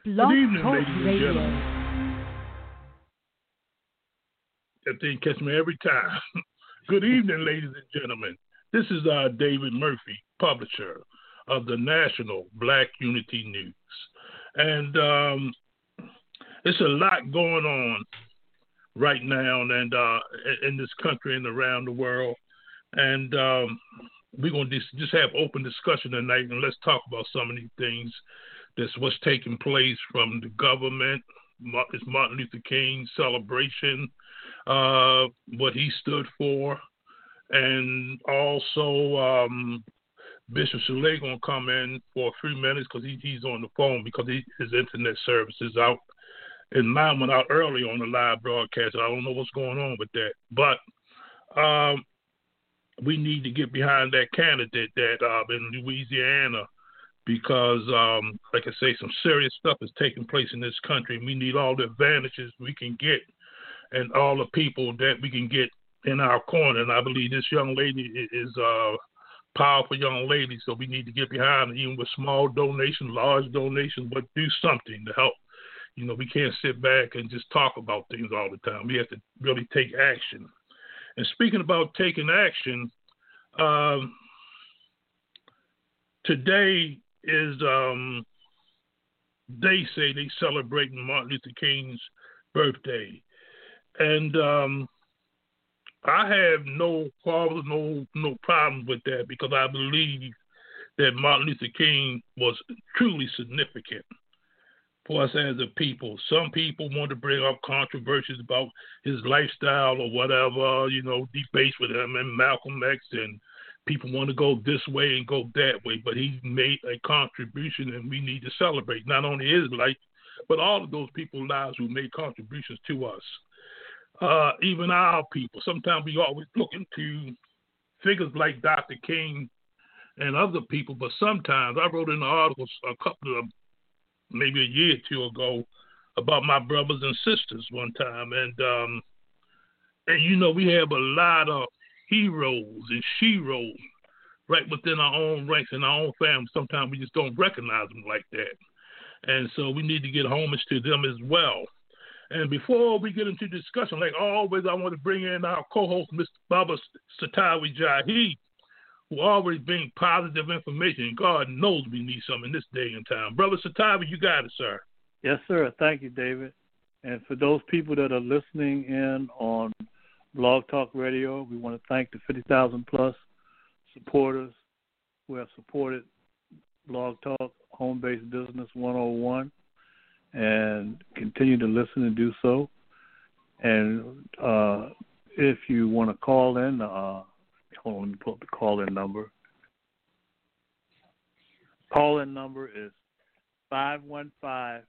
Blog evening, Talk ladies and Radio. gentlemen. That thing catch me every time. Good evening, ladies and gentlemen. This is David Murphy, publisher of the National Black Unity News. And it's a lot going on right now and in this country and around the world. And we're going to just have open discussion tonight, and let's talk about some of these things. That's what's taking place from the government. It's Martin Luther King celebration, what he stood for, and also Bishop Chalet gonna come in for a few minutes because he's on the phone because his internet service is out. And mine went out early on the live broadcast. I don't know what's going on with that, but we need to get behind that candidate that in Louisiana. Because, like I say, some serious stuff is taking place in this country. And we need all the advantages we can get and all the people that we can get in our corner. And I believe this young lady is a powerful young lady, so we need to get behind her, even with small donations, large donations, but do something to help. You know, we can't sit back and just talk about things all the time. We have to really take action. And speaking about taking action, today is they say they celebrating Martin Luther King's birthday, and I have no problem, no problem with that because I believe that Martin Luther King was truly significant for us as a people. Some people want to bring up controversies about his lifestyle or whatever, you know, debates with him and Malcolm X, and people want to go this way and go that way, but he made a contribution, and we need to celebrate not only his life, but all of those people's lives who made contributions to us. Even our people. Sometimes we always look into figures like Dr. King and other people, but sometimes I wrote in the articles a couple of, maybe a year or two ago, about my brothers and sisters one time, and you know, we have a lot of heroes and sheroes right within our own ranks and our own family. Sometimes we just don't recognize them like that. And so we need to get homage to them as well. And before we get into discussion, like always, I want to bring in our co-host, Mr. Baba Satawi Jahi, who always brings positive information. And God knows we need some in this day and time. Brother Satawi, you got it, sir. Yes, sir. Thank you, David. And for those people that are listening in on Blog Talk Radio, we want to thank the 50,000 plus supporters who have supported Blog Talk Home Based Business 101 and continue to listen and do so. And if you want to call in, hold on, let me pull up the call-in number. Call-in number is 515-602-9701.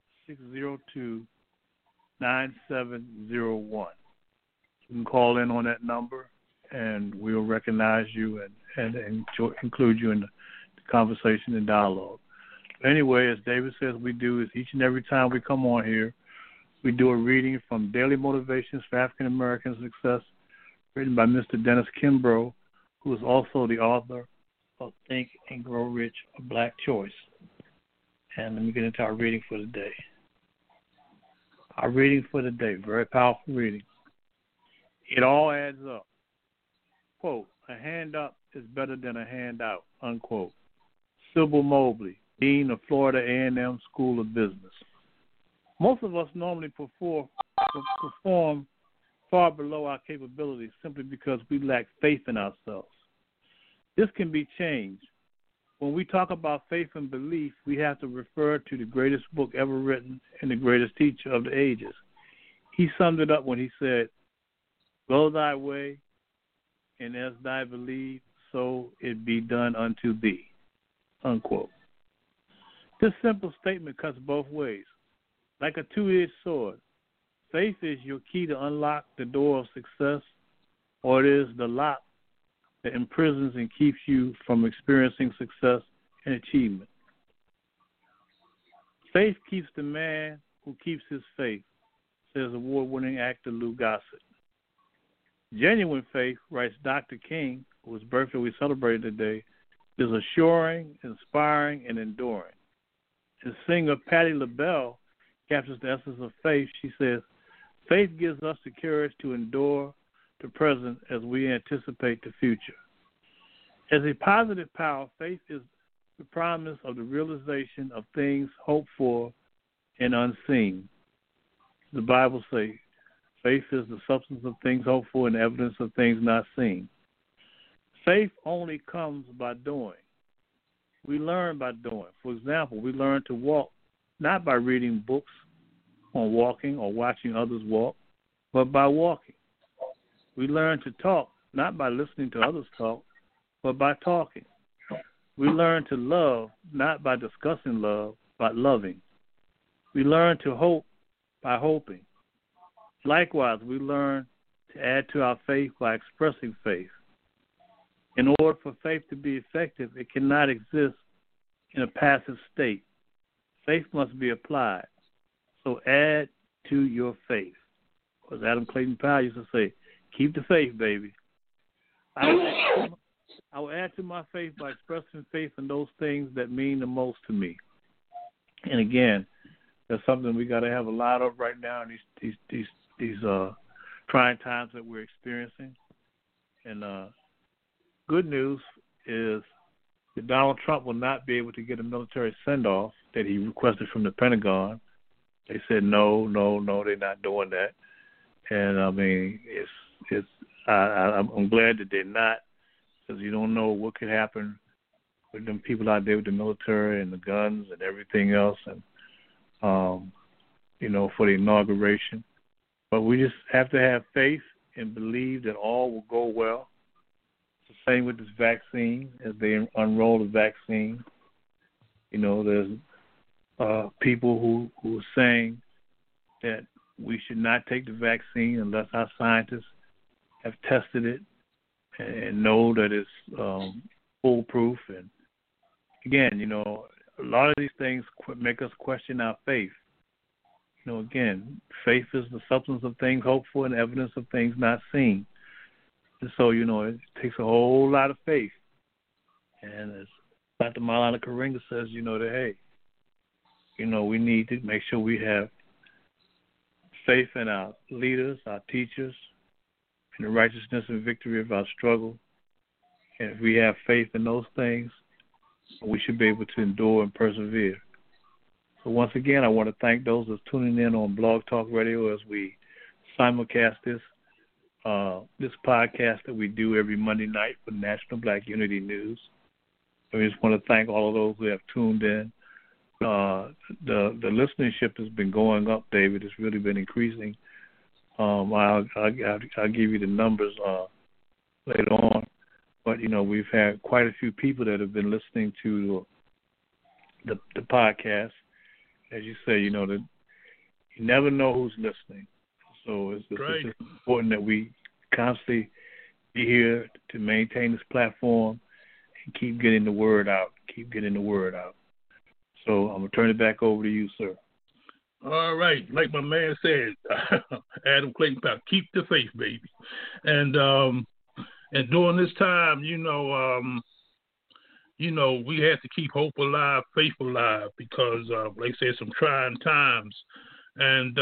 You can call in on that number, and we'll recognize you and include you in the conversation and dialogue. Anyway, as David says, we do is each and every time we come on here, we do a reading from Daily Motivations for African American Success, written by Mr. Dennis Kimbrough, who is also the author of Think and Grow Rich, A Black Choice. And let me get into our reading for the day. Our reading for the day, very powerful reading. It all adds up. Quote, a hand up is better than a handout, unquote. Sybil Mobley, Dean of Florida A&M School of Business. Most of us normally perform far below our capabilities simply because we lack faith in ourselves. This can be changed. When we talk about faith and belief, we have to refer to the greatest book ever written and the greatest teacher of the ages. He summed it up when he said, go thy way, and as thy believe, so it be done unto thee, unquote. This simple statement cuts both ways. Like a two-edged sword, faith is your key to unlock the door of success, or it is the lock that imprisons and keeps you from experiencing success and achievement. Faith keeps the man who keeps his faith, says award-winning actor Lou Gossett. Genuine faith, writes Dr. King, whose birthday we celebrated today, is assuring, inspiring, and enduring. The singer Patti LaBelle captures the essence of faith. She says, faith gives us the courage to endure the present as we anticipate the future. As a positive power, faith is the promise of the realization of things hoped for and unseen. The Bible says, faith is the substance of things hoped for and evidence of things not seen. Faith only comes by doing. We learn by doing. For example, we learn to walk not by reading books on walking or watching others walk, but by walking. We learn to talk not by listening to others talk, but by talking. We learn to love not by discussing love, but loving. We learn to hope by hoping. Likewise, we learn to add to our faith by expressing faith. In order for faith to be effective, it cannot exist in a passive state. Faith must be applied. So add to your faith. As Adam Clayton Powell used to say, keep the faith, baby. I will add to my faith by expressing faith in those things that mean the most to me. And again, that's something we got to have a lot of right now in these trying times that we're experiencing. And good news is that Donald Trump will not be able to get a military send-off that he requested from the Pentagon. They said no, they're not doing that. And I mean, I'm glad that they're not, because you don't know what could happen with them people out there with the military and the guns and everything else, and for the inauguration. But we just have to have faith and believe that all will go well. It's the same with this vaccine. As they unroll the vaccine, there's people who are saying that we should not take the vaccine unless our scientists have tested it and know that it's foolproof. And again, a lot of these things make us question our faith. Again, faith is the substance of things hoped for and evidence of things not seen. And so, it takes a whole lot of faith. And as Dr. Maulana Karenga says, that, we need to make sure we have faith in our leaders, our teachers, in the righteousness and victory of our struggle. And if we have faith in those things, we should be able to endure and persevere. So once again, I want to thank those that's tuning in on Blog Talk Radio as we simulcast this podcast that we do every Monday night for National Black Unity News. And we just want to thank all of those who have tuned in. The listenership has been going up, David. It's really been increasing. I'll give you the numbers later on. But, we've had quite a few people that have been listening to the podcast. As you say, you never know who's listening. So it's just important that we constantly be here to maintain this platform and keep getting the word out. So I'm going to turn it back over to you, sir. All right. Like my man said, Adam Clayton Powell, keep the faith, baby. And during this time, we have to keep hope alive, faith alive, because, like I said, some trying times. And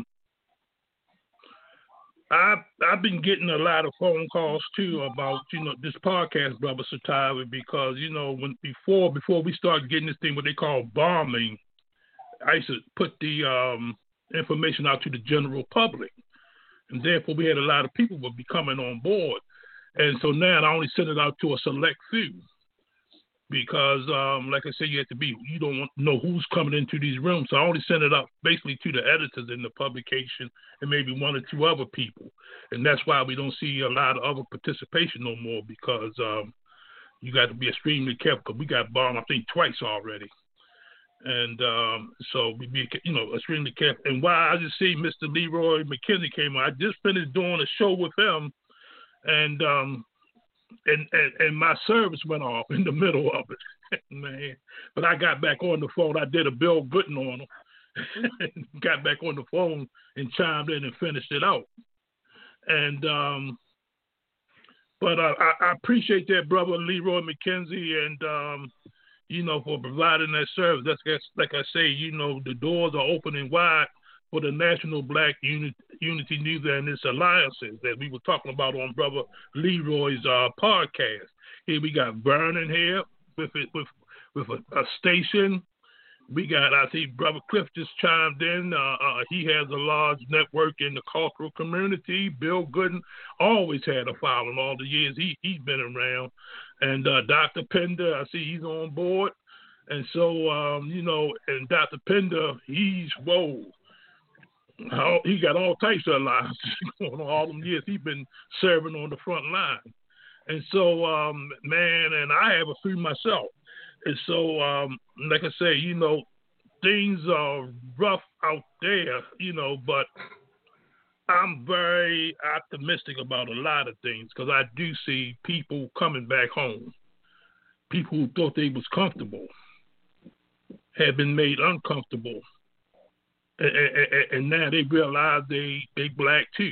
I've been getting a lot of phone calls too about this podcast, Brother Satawi, because before we started getting this thing what they call bombing, I used to put the information out to the general public, and therefore we had a lot of people would be coming on board, and so now I only send it out to a select few. Because, like I said, you don't want to know who's coming into these rooms. So I only send it out basically to the editors in the publication and maybe one or two other people. And that's why we don't see a lot of other participation no more, because you got to be extremely careful, because we got bombed, I think, twice already. And so we be, extremely careful. And while I just see Mr. Leroy McKenzie came on, I just finished doing a show with him, and my service went off in the middle of it, man. But I got back on the phone. I did a Bill Gooden on him. Got back on the phone and chimed in and finished it out. And but I appreciate that, brother Leroy McKenzie. And for providing that service. That's like I say, the doors are opening wide for the National Black Unity News and its alliances that we were talking about on Brother Leroy's podcast. Here we got Vernon here with a station. We got, I see Brother Cliff just chimed in. He has a large network in the cultural community. Bill Gooden always had a following all the years he's been around. And Dr. Pender, I see he's on board. And so, and Dr. Pender, he got all types of alliances going on all them years. He's been serving on the front line. And so, and I have a few myself. And so, like I say, things are rough out there, but I'm very optimistic about a lot of things because I do see people coming back home. People who thought they was comfortable have been made uncomfortable. And now they realize they black too.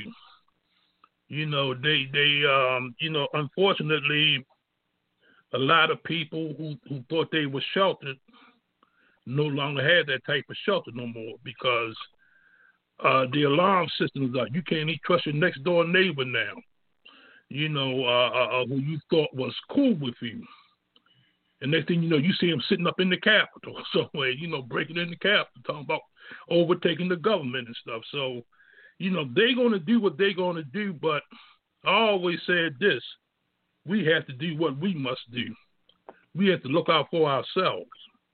Unfortunately, a lot of people who thought they were sheltered no longer had that type of shelter no more because the alarm systems are. You can't even trust your next door neighbor now. Who you thought was cool with you. And next thing you know, you see them sitting up in the Capitol somewhere, breaking in the Capitol, talking about overtaking the government and stuff. So, they're going to do what they're going to do. But I always said this, we have to do what we must do. We have to look out for ourselves,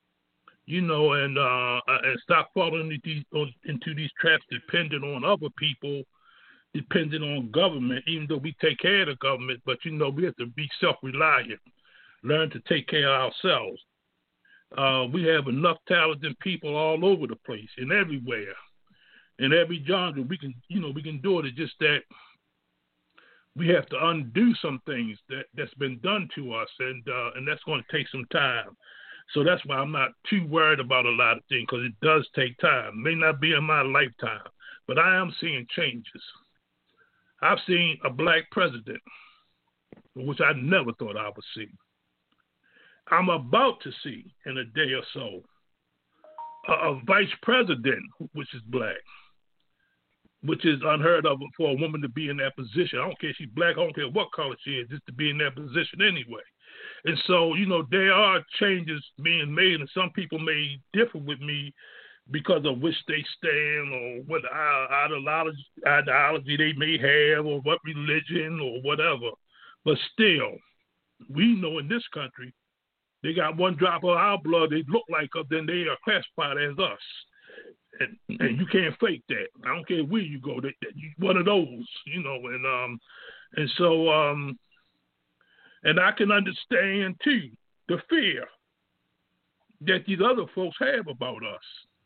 and stop falling into these traps depending on other people, depending on government, even though we take care of the government. But, we have to be self-reliant, learn to take care of ourselves. We have enough talented people all over the place and everywhere. In every genre, we can do it. It's just that we have to undo some things that's been done to us, and that's going to take some time. So that's why I'm not too worried about a lot of things, because it does take time. It may not be in my lifetime, but I am seeing changes. I've seen a black president, which I never thought I would see. I'm about to see in a day or so a vice president, which is black, which is unheard of for a woman to be in that position. I don't care if she's black, I don't care what color she is, just to be in that position anyway. And so, there are changes being made, and some people may differ with me because of which they stand or what ideology they may have or what religion or whatever. But still, we know in this country, they got one drop of our blood, they look like us, then they are classified as us. And you can't fake that. I don't care where you go. You one of those, and so and I can understand too the fear that these other folks have about us.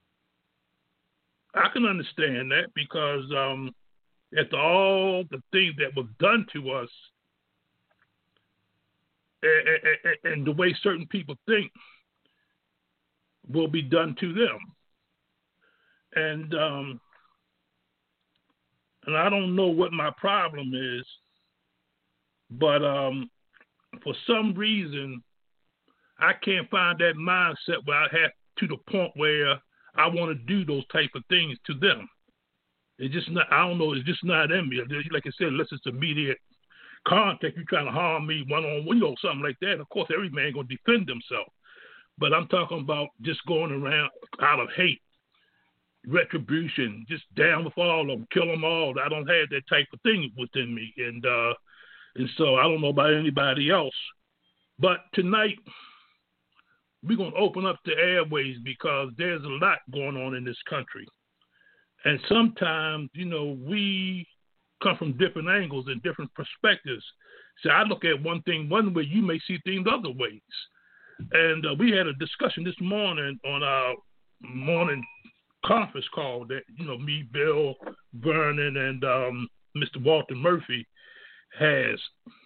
I can understand that because after all the things that was done to us, and the way certain people think will be done to them. And I don't know what my problem is, but for some reason, I can't find that mindset where I have to the point where I want to do those type of things to them. It's just not, I don't know, it's just not in me. Like I said, unless it's immediate contact, you're trying to harm me one-on-one, something like that. Of course, every man going to defend himself. But I'm talking about just going around out of hate, retribution, just down with all of them, kill them all. I don't have that type of thing within me. And so I don't know about anybody else. But tonight, we're going to open up the airways because there's a lot going on in this country. And sometimes, we come from different angles and different perspectives. So I look at one thing one way, you may see things other ways. And we had a discussion this morning on our morning conference call that, me, Bill, Vernon, and Mr. Walter Murphy has.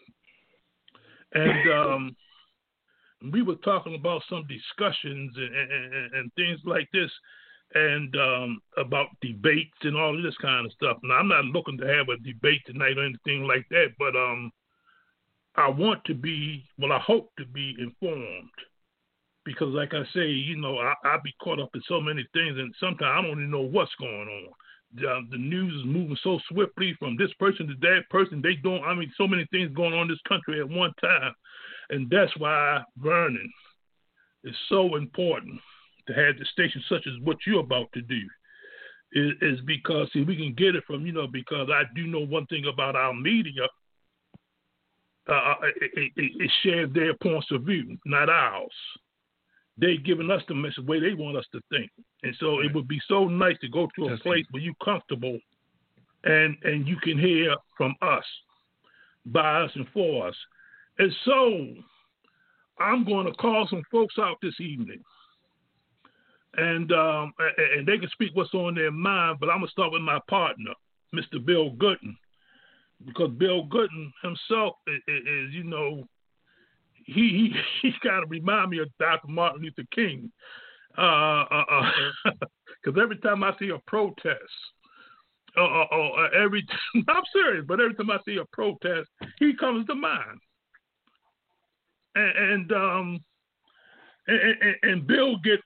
And we were talking about some discussions and things like this, and about debates and all of this kind of stuff. Now, I'm not looking to have a debate tonight or anything like that, but I want to be, I hope to be informed, because, like I say, I be caught up in so many things, and sometimes I don't even know what's going on. The news is moving so swiftly from this person to that person. So many things going on in this country at one time. And that's why Vernon is so important to have the station such as what you're about to do. Is because, see, we can get it from, because I do know one thing about our media. It shares their points of view, not ours. They've given us the message the way they want us to think. And so It would be so nice to go to a place where you're comfortable and you can hear from us, by us and for us. And so I'm going to call some folks out this evening. And they can speak what's on their mind, but I'm going to start with my partner, Mr. Bill Gooden, because Bill Gooden himself is he kind of remind me of Dr. Martin Luther King, because every time I see a protest, I'm serious, but every time I see a protest, he comes to mind, and Bill get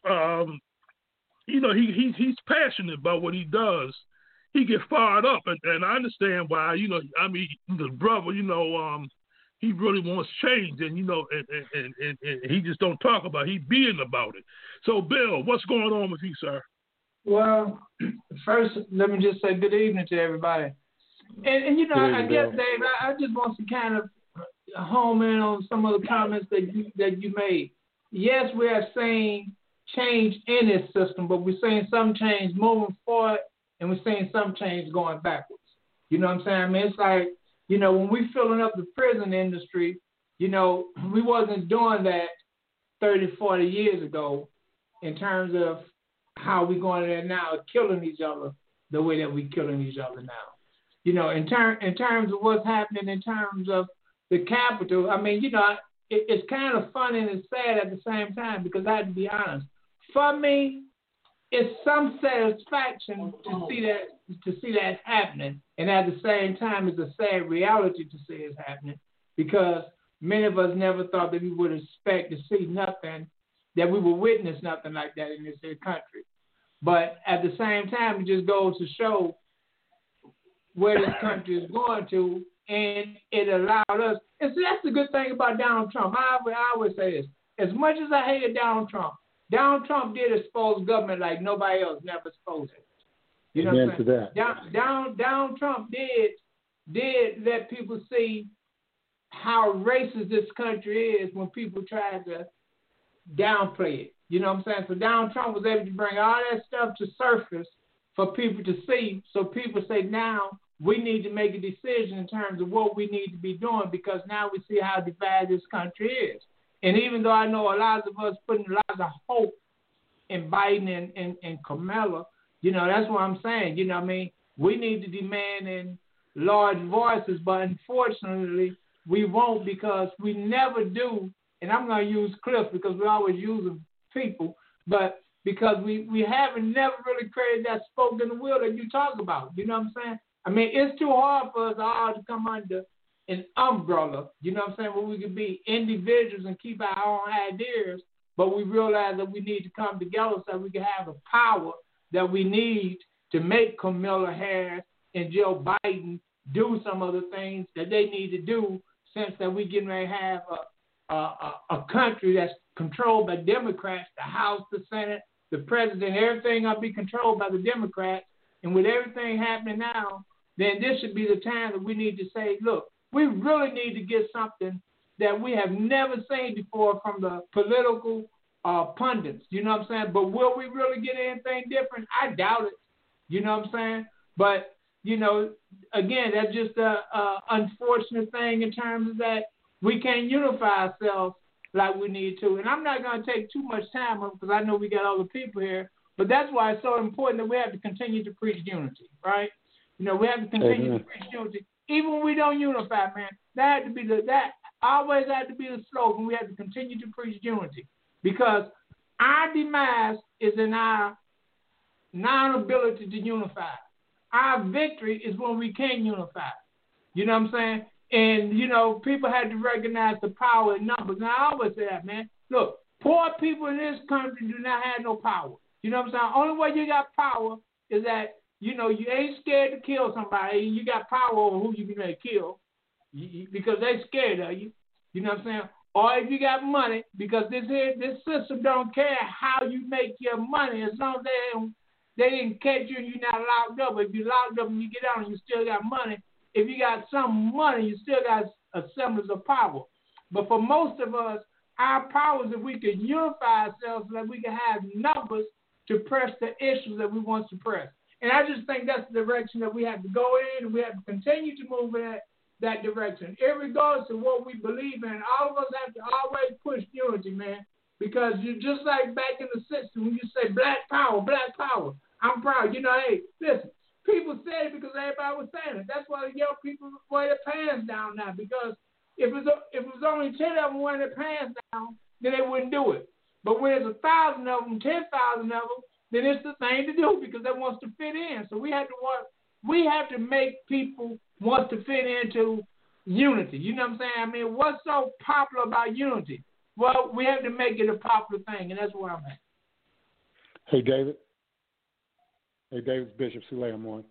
he's passionate about what he does. He gets fired up, and I understand why. The brother, he really wants change, and and he just don't talk about it. He being about it. So, Bill, what's going on with you, sir? Well, first, let me just say good evening to everybody. And I guess, Dave, I just want to kind of home in on some of the comments that you made. Yes, we are saying change in this system, but we're saying some change moving forward, and we're seeing some change going backwards. You know what I'm saying? I mean, it's like, when we filling up the prison industry, we wasn't doing that 30, 40 years ago in terms of how we going there now, killing each other the way that we killing each other now. In terms of what's happening in terms of the Capitol, I mean, it's kind of funny and it's sad at the same time, because I have to be honest. For me, it's some satisfaction to see that happening, and at the same time, it's a sad reality to see it happening, because many of us never thought that we would expect to see nothing, that we would witness nothing like that in this country. But at the same time, it just goes to show where this country is going to, and it allowed us. And see, that's the good thing about Donald Trump. I always say this: as much as I hated Donald Trump did expose government like nobody else never exposed it. You know what I'm saying? Donald Trump did let people see how racist this country is when people try to downplay it. You know what I'm saying? So Donald Trump was able to bring all that stuff to surface for people to see. So people say, now we need to make a decision in terms of what we need to be doing, because now we see how divided this country is. And even though I know a lot of us putting a lot of hope in Biden and Kamala, that's what I'm saying. You know what I mean? We need to demand in large voices, but unfortunately we won't, because we never do. And I'm going to use Cliff because we always use people, but because we haven't never really created that spoken will that you talk about. You know what I'm saying? I mean, it's too hard for us all to come under an umbrella, you know what I'm saying, where we can be individuals and keep our own ideas, but we realize that we need to come together so we can have the power that we need to make Kamala Harris and Joe Biden do some of the things that they need to do, since that we getting ready to have a country that's controlled by Democrats, the House, the Senate, the President, everything will be controlled by the Democrats. And with everything happening now, then this should be the time that we need to say, look, we really need to get something that we have never seen before from the political pundits. You know what I'm saying? But will we really get anything different? I doubt it. You know what I'm saying? But, again, that's just an unfortunate thing in terms of that we can't unify ourselves like we need to. And I'm not going to take too much time up, because I know we got other people here. But that's why it's so important that we have to continue to preach unity, right? We have to continue to preach unity. Even when we don't unify, man, that always had to be the slogan. We have to continue to preach unity, because our demise is in our non-ability to unify. Our victory is when we can unify. You know what I'm saying? And, people had to recognize the power in numbers. Now, I always say that, man. Look, Poor people in this country do not have no power. You know what I'm saying? Only way you got power is that, you know, you ain't scared to kill somebody. You got power over who you can kill because they scared of you. You know what I'm saying? Or if you got money, because this system don't care how you make your money as long as they didn't catch you and you're not locked up. If you're locked up and you get out and you still got money, if you got some money, you still got a semblance of power. But for most of us, our power is if we could unify ourselves so that we can have numbers to press the issues that we want to press. And I just think that's the direction that we have to go in, and we have to continue to move in that direction. Irregardless of what we believe in, all of us have to always push unity, man. Because you just like back in the 60s when you say black power, I'm proud. You know, hey, listen, people said it because everybody was saying it. That's why the young people wear their pants down now. Because if it was only 10 of them wearing their pants down, then they wouldn't do it. But when there's 1,000 of them, 10,000 of them, then it's the thing to do because they want to fit in. So we have to make people want to fit into unity. You know what I'm saying? I mean, what's so popular about unity? Well, we have to make it a popular thing, and that's where I'm at. Hey, David. Hey, David, Bishop Sule, I'm on.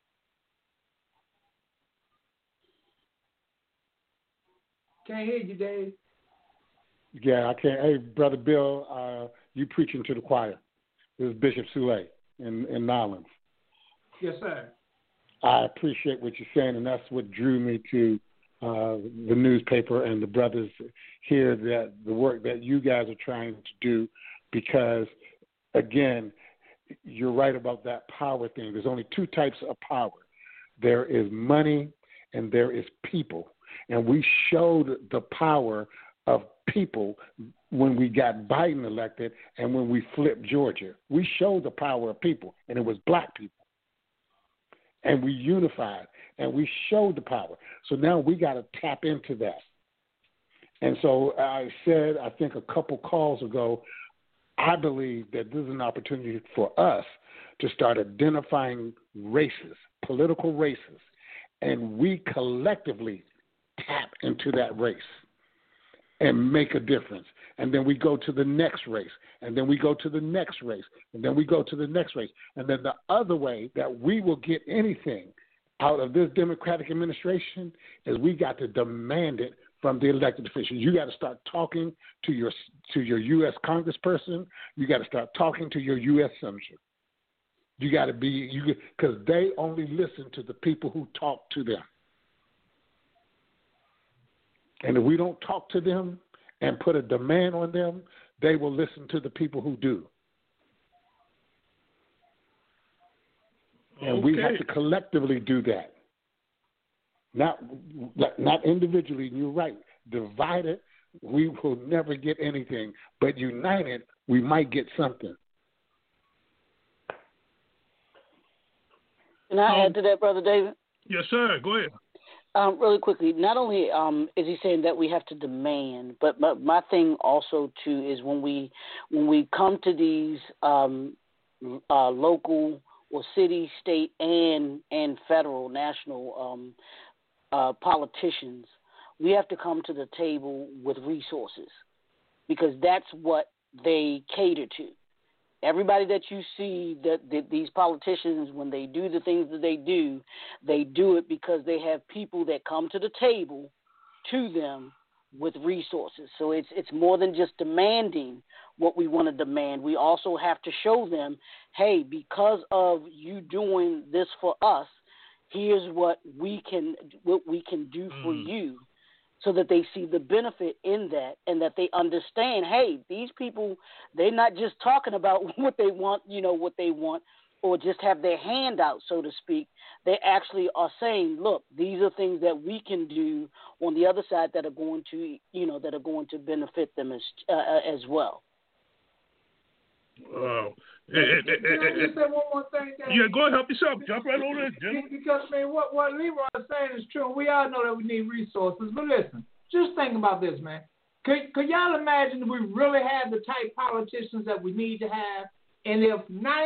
Can't hear you, Dave. Yeah, I can't. Hey, Brother Bill, you preaching to the choir. This is Bishop Sule in Nolens. Yes, sir. I appreciate what you're saying, and that's what drew me to the newspaper and the brothers here, that the work that you guys are trying to do, because, again, you're right about that power thing. There's only two types of power. There is money and there is people. And we showed the power of people when we got Biden elected and when we flipped Georgia. We showed the power of people, and it was black people. And we unified, and we showed the power. So now we got to tap into that. And so I said, I think a couple calls ago, I believe that this is an opportunity for us to start identifying races, political races, and we collectively tap into that race and make a difference. And then we go to the next race, and then we go to the next race, and then we go to the next race. And then the other way that we will get anything out of this Democratic administration is we got to demand it from the elected officials. You got to start talking to your U.S. congressperson. You got to start talking to your U.S. senator. You got to because they only listen to the people who talk to them. And if we don't talk to them and put a demand on them, they will listen to the people who do. And we have to collectively do that. Not individually. You're right. Divided, we will never get anything. But united, we might get something. Can I add to that, Brother David? Yes, sir. Go ahead. Really quickly, not only is he saying that we have to demand, but my thing also too is when we come to these local or city, state, and federal, national politicians, we have to come to the table with resources because that's what they cater to. Everybody that you see, that these politicians, when they do the things that they do it because they have people that come to the table to them with resources. So it's more than just demanding what we want to demand. We also have to show them, hey, because of you doing this for us, here's what we can do for you, so that they see the benefit in that and that they understand, hey, these people, they're not just talking about what they want, or just have their hand out, so to speak. They actually are saying, look, these are things that we can do on the other side that are going to benefit them as well. Wow. Can I just say one more thing? Yeah, go ahead, help yourself. Jump right over there, Jim. Because, man, what Leroy is saying is true. We all know that we need resources. But listen, just think about this, man. Could y'all imagine if we really had the type politicians that we need to have, and if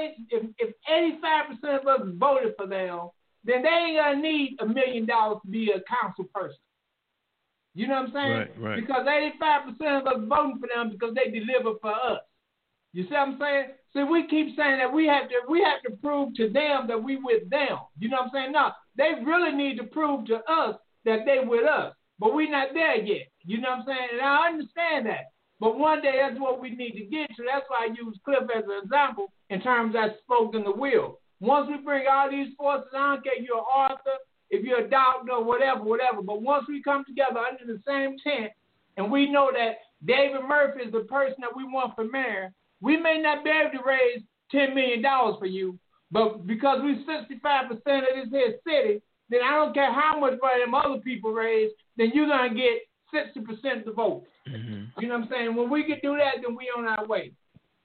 85% of us voted for them, then they ain't going to need $1 million to be a council person. You know what I'm saying? Right. Because 85% of us voting for them because they deliver for us. You see what I'm saying? See, we keep saying that we have to prove to them that we with them. You know what I'm saying? No, they really need to prove to us that they with us. But we're not there yet. You know what I'm saying? And I understand that. But one day that's what we need to get to. That's why I use Cliff as an example in terms that spoke in the will. Once we bring all these forces, I don't care if you're an author, if you're a doctor, whatever. But once we come together under the same tent and we know that David Murphy is the person that we want for mayor, we may not be able to raise $10 million for you, but because we're 65% of this here city, then I don't care how much money them other people raise, then you're going to get 60% of the vote. Mm-hmm. You know what I'm saying? When we can do that, then we on our way.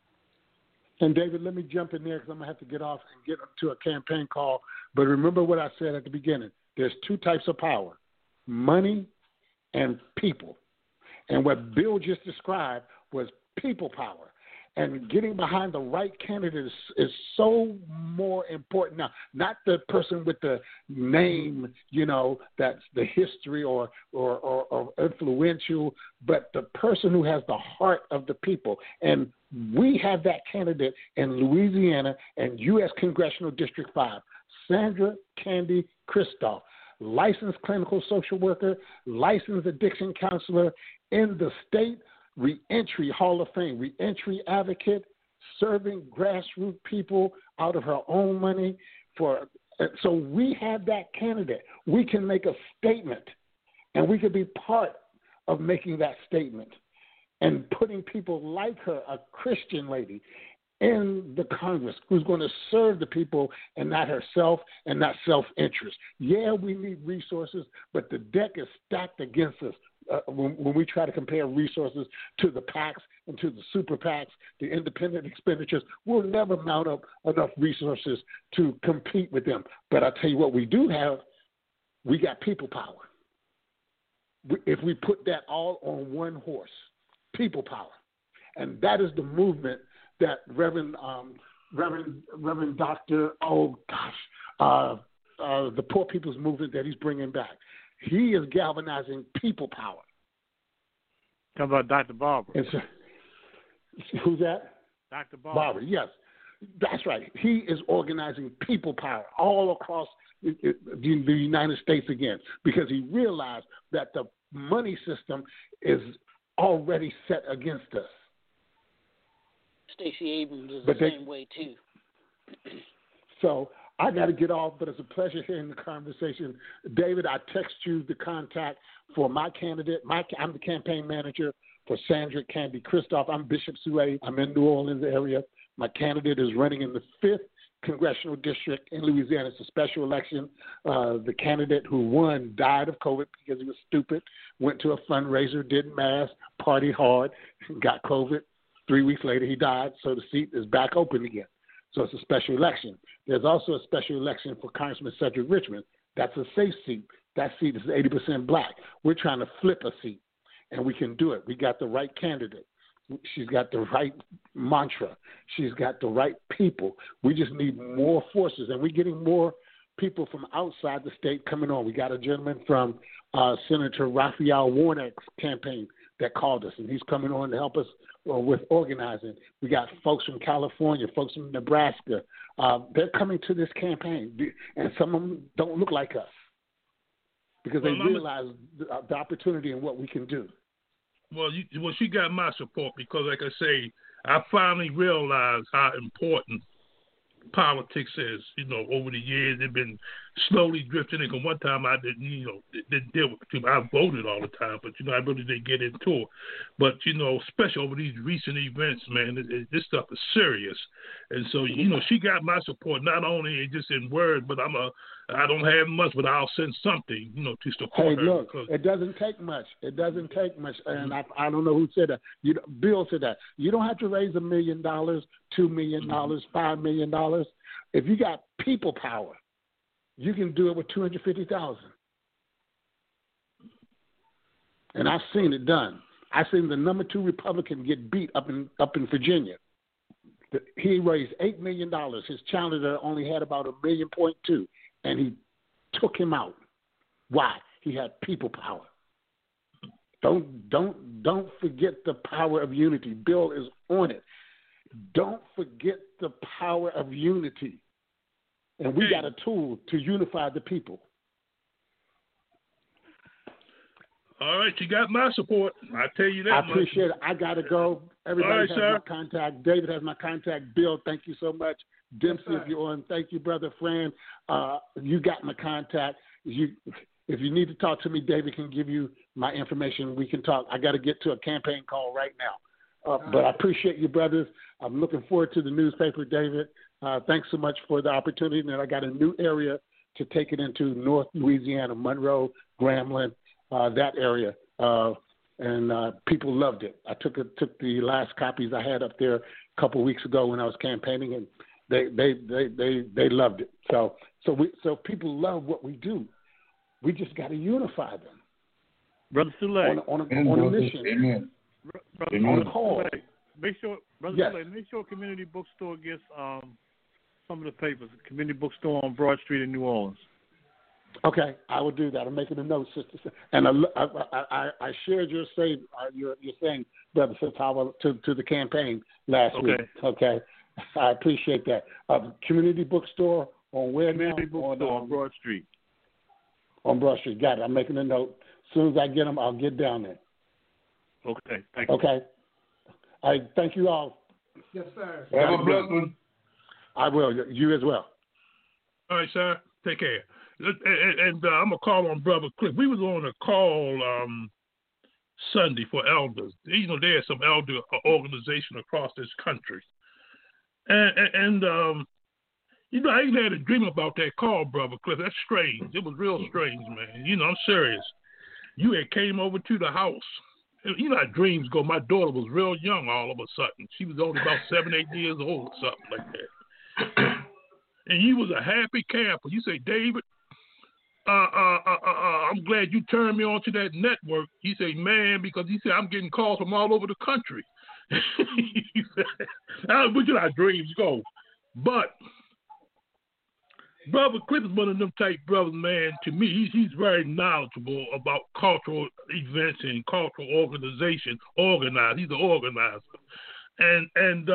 And, David, let me jump in there because I'm going to have to get off and get to a campaign call. But remember what I said at the beginning. There's two types of power, money and people. And what Bill just described was people power. And getting behind the right candidate is so more important now. Not the person with the name, that's the history or influential, but the person who has the heart of the people. And we have that candidate in Louisiana and U.S. Congressional District 5, Sandra Candy Kristoff, licensed clinical social worker, licensed addiction counselor in the state Reentry Hall of Fame, reentry advocate, serving grassroots people out of her own money. So we have that candidate. We can make a statement, and we could be part of making that statement and putting people like her, a Christian lady, in the Congress who's going to serve the people and not herself and not self-interest. Yeah, we need resources, but the deck is stacked against us. When we try to compare resources to the PACs and to the super PACs, the independent expenditures, we'll never mount up enough resources to compete with them. But I tell you what we do have, we got people power. If we put that all on one horse, people power. And that is the movement that Reverend Dr. The Poor People's Movement that he's bringing back. He is galvanizing people power. How about Dr. Barber? Who's that? Dr. Barber. Yes. That's right. He is organizing people power all across the United States again because he realized that the money system is already set against us. Stacey Abrams is the same way, too. So I got to get off, but it's a pleasure hearing the conversation. David, I text you the contact for my candidate. I'm the campaign manager for Sandra Candy Kristoff. I'm Bishop Suet. I'm in New Orleans area. My candidate is running in the 5th Congressional District in Louisiana. It's a special election. The candidate who won died of COVID because he was stupid, went to a fundraiser, did mass, partied hard, got COVID. 3 weeks later, he died, so the seat is back open again. So it's a special election. There's also a special election for Congressman Cedric Richmond. That's a safe seat. That seat is 80% black. We're trying to flip a seat, and we can do it. We got the right candidate. She's got the right mantra. She's got the right people. We just need more forces, and we're getting more people from outside the state coming on. We got a gentleman from Senator Raphael Warnock's campaign that called us, and he's coming on to help us with organizing. We got folks from California, folks from Nebraska. They're coming to this campaign, and some of them don't look like us because they realize the opportunity and what we can do. Well, she got my support because, like I say, I finally realized how important politics is. Over the years, they've been slowly drifting. And one time I didn't deal with it. I voted all the time, but I really didn't get into it. But especially over these recent events, man, this stuff is serious. And so she got my support not only just in word, but I don't have much, but I'll send something to support her. Hey, look, it doesn't take much. And I don't know who said that. Bill said that. You don't have to raise $1 million, $2 million, $5 million. If you got people power, you can do it with $250,000. And I've seen it done. I've seen the number 2 Republican get beat up in Virginia. He raised $8 million. His challenger only had about $1.2 million, and he took him out. Why? He had people power. Don't forget the power of unity. Bill is on it. Don't forget the power of unity. And we got a tool to unify the people. All right, you got my support. I tell you that. I appreciate it. I got to go. Everybody has my contact. David has my contact. Bill, thank you so much. Dempsey, if you're on, thank you, Brother Fran. You got my contact. If you need to talk to me, David can give you my information. We can talk. I got to get to a campaign call right now. But I appreciate you, brothers. I'm looking forward to the newspaper, David. Thanks so much for the opportunity. And I got a new area to take it into North Louisiana, Monroe, Grambling, that area. And people loved it. I took the last copies I had up there a couple of weeks ago when I was campaigning, and they loved it. So people love what we do. We just got to unify them. Brother Soule. On a mission. Amen. Brother Soule. Make sure, Brother Soule, make sure Community Bookstore gets some of the papers. Community Bookstore on Broad Street in New Orleans. Okay, I will do that. I'm making a note, sister. And I shared your saying, Brother Sister, to the campaign last week. Okay, I appreciate that. Community Bookstore on where Community now? Bookstore on Broad Street. On Broad Street. Got it. I'm making a note. As soon as I get them, I'll get down there. Okay, thank you. Okay. I thank you all. Yes, sir. Have a blessed one. I will. You as well. All right, sir. Take care. And I'm going to call on Brother Cliff. We was on a call Sunday for elders. You know, there's some elder organization across this country. And you know, I even had a dream about that call, Brother Cliff. That's strange. It was real strange, man. You know, I'm serious. You had came over to the house. You know how dreams go. My daughter was real young all of a sudden. She was only about 7, 8 years old or something like that. And you was a happy camper. You say, David, I'm glad you turned me on to that network. He said, man, because he said, I'm getting calls from all over the country. He said, which is how dreams go. But Brother Cliff is one of them type brothers, man. To me, he's very knowledgeable about cultural events and cultural organization. Organized. He's an organizer. And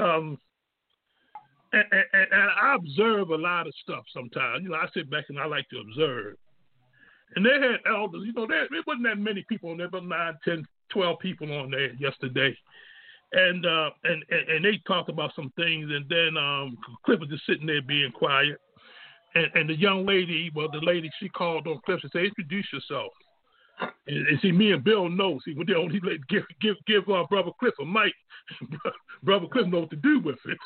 I observe a lot of stuff sometimes. You know, I sit back and I like to observe. And they had elders, you know, there wasn't that many people on there, but 9, 10, 12 people on there yesterday. And they talked about some things, and then Cliff was just sitting there being quiet. And the young lady, the lady, she called on Cliff and said, introduce yourself. And see, me and Bill know. See, when they only give Brother Cliff a mic, Brother Cliff knows what to do with it.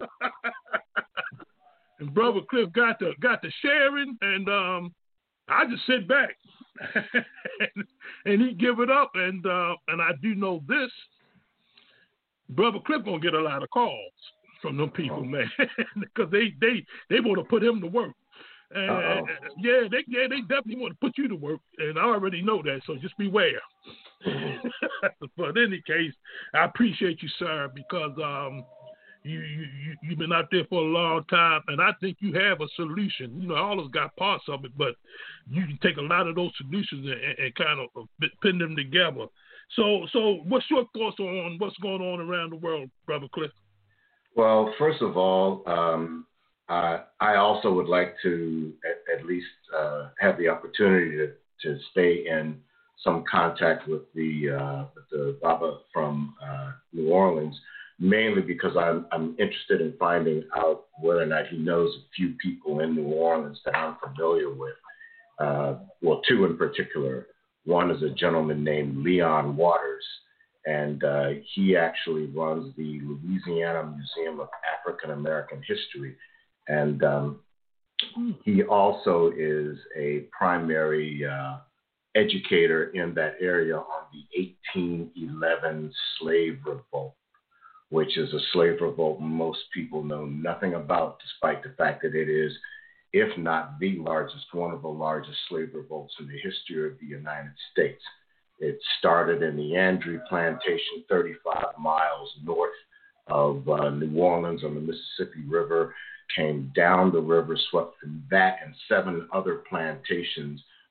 And Brother Cliff got the sharing, and I just sit back, and he give it up. And I do know this: Brother Cliff gonna get a lot of calls from them people, man, because they want to put him to work. And yeah, they definitely want to put you to work, and I already know that, so just beware. But in any case, I appreciate you, sir, because you've been out there for a long time, and I think you have a solution. You know, all of us got parts of it, but you can take a lot of those solutions and kind of pin them together. So what's your thoughts on what's going on around the world, Brother Cliff? Well, first of all, I also would like to at least have the opportunity to stay in some contact with the Baba from New Orleans, mainly because I'm interested in finding out whether or not he knows a few people in New Orleans that I'm familiar with. Well, two in particular. One is a gentleman named Leon Waters, and he actually runs the Louisiana Museum of African American History. And he also is a primary educator in that area on the 1811 slave revolt, which is a slave revolt most people know nothing about, despite the fact that it is, if not the largest, one of the largest slave revolts in the history of the United States. It started in the Andrew Plantation, 35 miles north of New Orleans on the Mississippi River, came down the river, swept through that and 7 other plantations of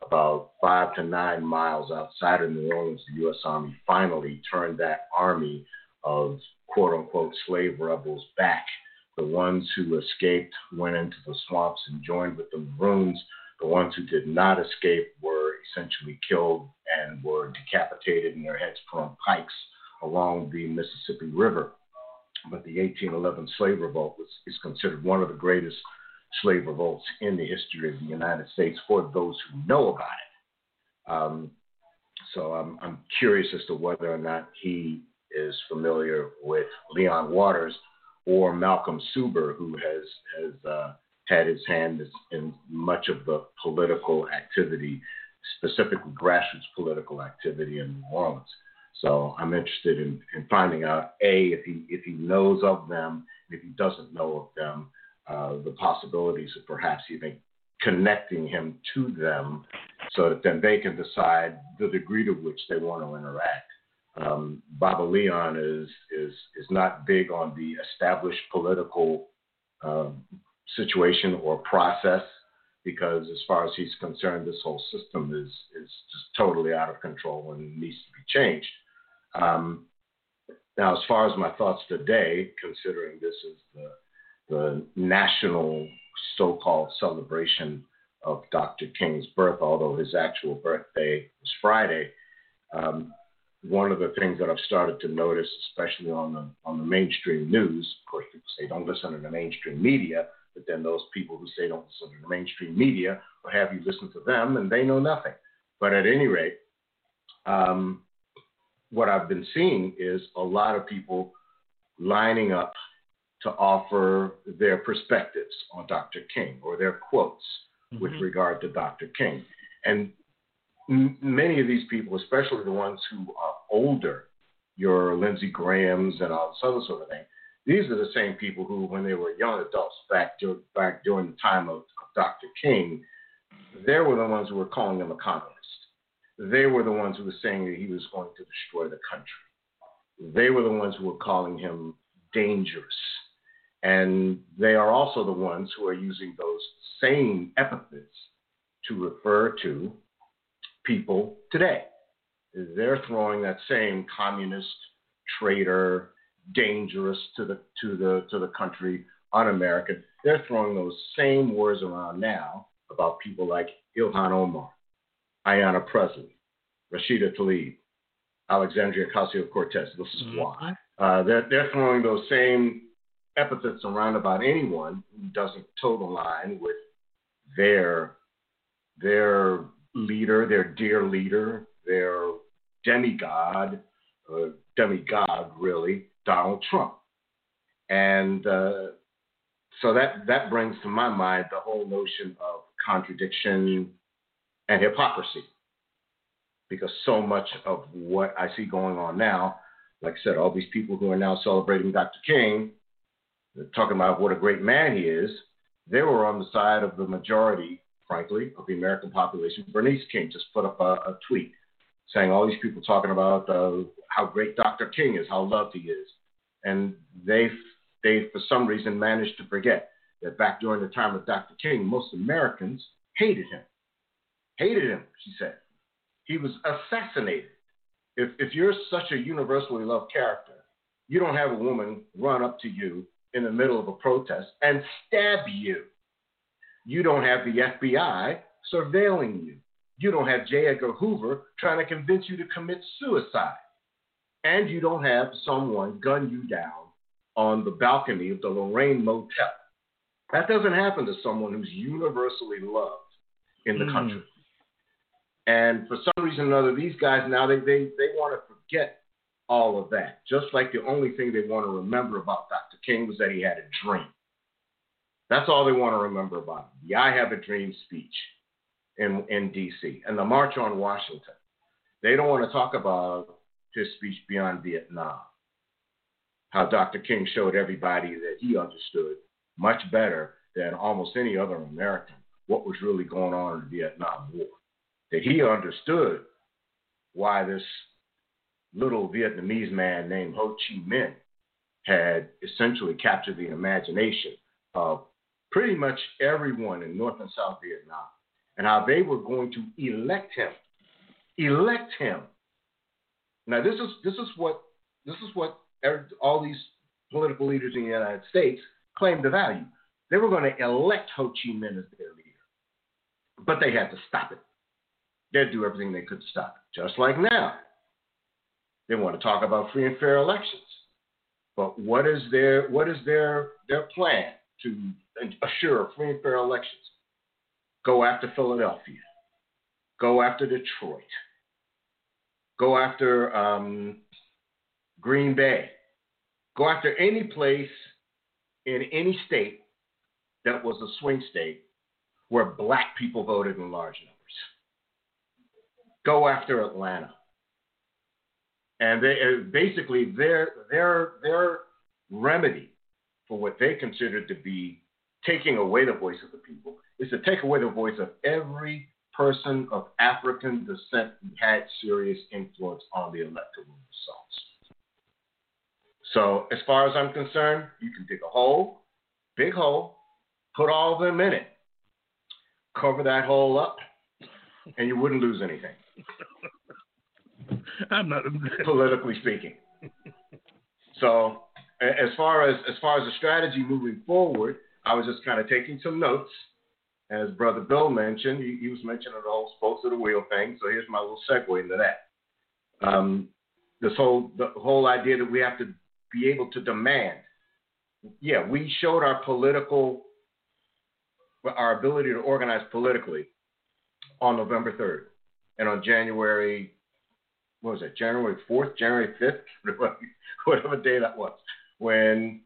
about 5 to 9 miles outside of New Orleans, the U.S. Army finally turned that army of quote-unquote slave rebels back. The ones who escaped went into the swamps and joined with the Maroons. The ones who did not escape were essentially killed and were decapitated and their heads put on pikes along the Mississippi River. But the 1811 slave revolt is considered one of the greatest slave revolts in the history of the United States for those who know about it. So I'm curious as to whether or not he is familiar with Leon Waters or Malcolm Suber, who has had his hand in much of the political activity, specifically grassroots political activity in New Orleans. So I'm interested in finding out, A, if he knows of them, if he doesn't know of them, the possibilities of perhaps even connecting him to them so that then they can decide the degree to which they want to interact. Baba Leon is not big on the established political situation or process, because as far as he's concerned, this whole system is just totally out of control and needs to be changed. Now, as far as my thoughts today, considering this is the national so-called celebration of Dr. King's birth, although his actual birthday was Friday, one of the things that I've started to notice, especially on the mainstream news, of course, people say don't listen to the mainstream media, but then those people who say don't listen to the mainstream media will have you listen to them, and they know nothing. But at any rate, what I've been seeing is a lot of people lining up to offer their perspectives on Dr. King or their quotes with regard to Dr. King. And many of these people, especially the ones who are older, your Lindsey Grahams and all this other sort of thing, these are the same people who, when they were young adults back during the time of Dr. King, they were the ones who were calling him a communist. They were the ones who were saying that he was going to destroy the country. They were the ones who were calling him dangerous. And they are also the ones who are using those same epithets to refer to people today. They're throwing that same communist, traitor, dangerous to the country, un-American. They're throwing those same words around now about people like Ilhan Omar, Ayanna Pressley, Rashida Tlaib, Alexandria Ocasio-Cortez. This is why. They're throwing those same epithets around about anyone who doesn't toe the line with their leader, their dear leader, their demigod really, Donald Trump. And so that brings to my mind the whole notion of contradiction and hypocrisy, because so much of what I see going on now, like I said, all these people who are now celebrating Dr. King, they're talking about what a great man he is, they were on the side of the majority, frankly, of the American population. Bernice King just put up a tweet saying all these people talking about how great Dr. King is, how loved he is. And they for some reason managed to forget that back during the time of Dr. King, most Americans hated him. Hated him, she said. He was assassinated. If you're such a universally loved character, you don't have a woman run up to you in the middle of a protest and stab you. You don't have the FBI surveilling you. You don't have J. Edgar Hoover trying to convince you to commit suicide. And you don't have someone gun you down on the balcony of the Lorraine Motel. That doesn't happen to someone who's universally loved in the country. And for some reason or another, these guys now, they want to forget all of that. Just like the only thing they want to remember about Dr. King was that he had a dream. That's all they want to remember about him. The I Have a Dream speech in D.C. and the March on Washington. They don't want to talk about his speech beyond Vietnam, how Dr. King showed everybody that he understood much better than almost any other American what was really going on in the Vietnam War. That he understood why this little Vietnamese man named Ho Chi Minh had essentially captured the imagination of pretty much everyone in North and South Vietnam. and how they were going to elect him. Elect him. Now, this is what all these political leaders in the United States claim to value. They were going to elect Ho Chi Minh as their leader, but they had to stop it. They'd do everything they could to stop it. Just like now, they want to talk about free and fair elections. But what is their plan to assure free and fair elections? Go after Philadelphia. Go after Detroit. Go after Green Bay. Go after any place in any state that was a swing state where black people voted in large numbers. Go after Atlanta. And they basically their remedy for what they considered to be taking away the voice of the people is to take away the voice of every person of African descent who had serious influence on the electoral results. So as far as I'm concerned, you can dig a hole, big hole, put all of them in it, cover that hole up, and you wouldn't lose anything. I'm not politically speaking. So as far as the strategy moving forward, I was just kind of taking some notes. As Brother Bill mentioned, he was mentioning the whole spokes of the wheel thing. So here's my little segue into that. The whole idea that we have to be able to demand. Yeah, we showed our ability to organize politically on November 3rd, and on January 4th, January 5th, whatever day that was, when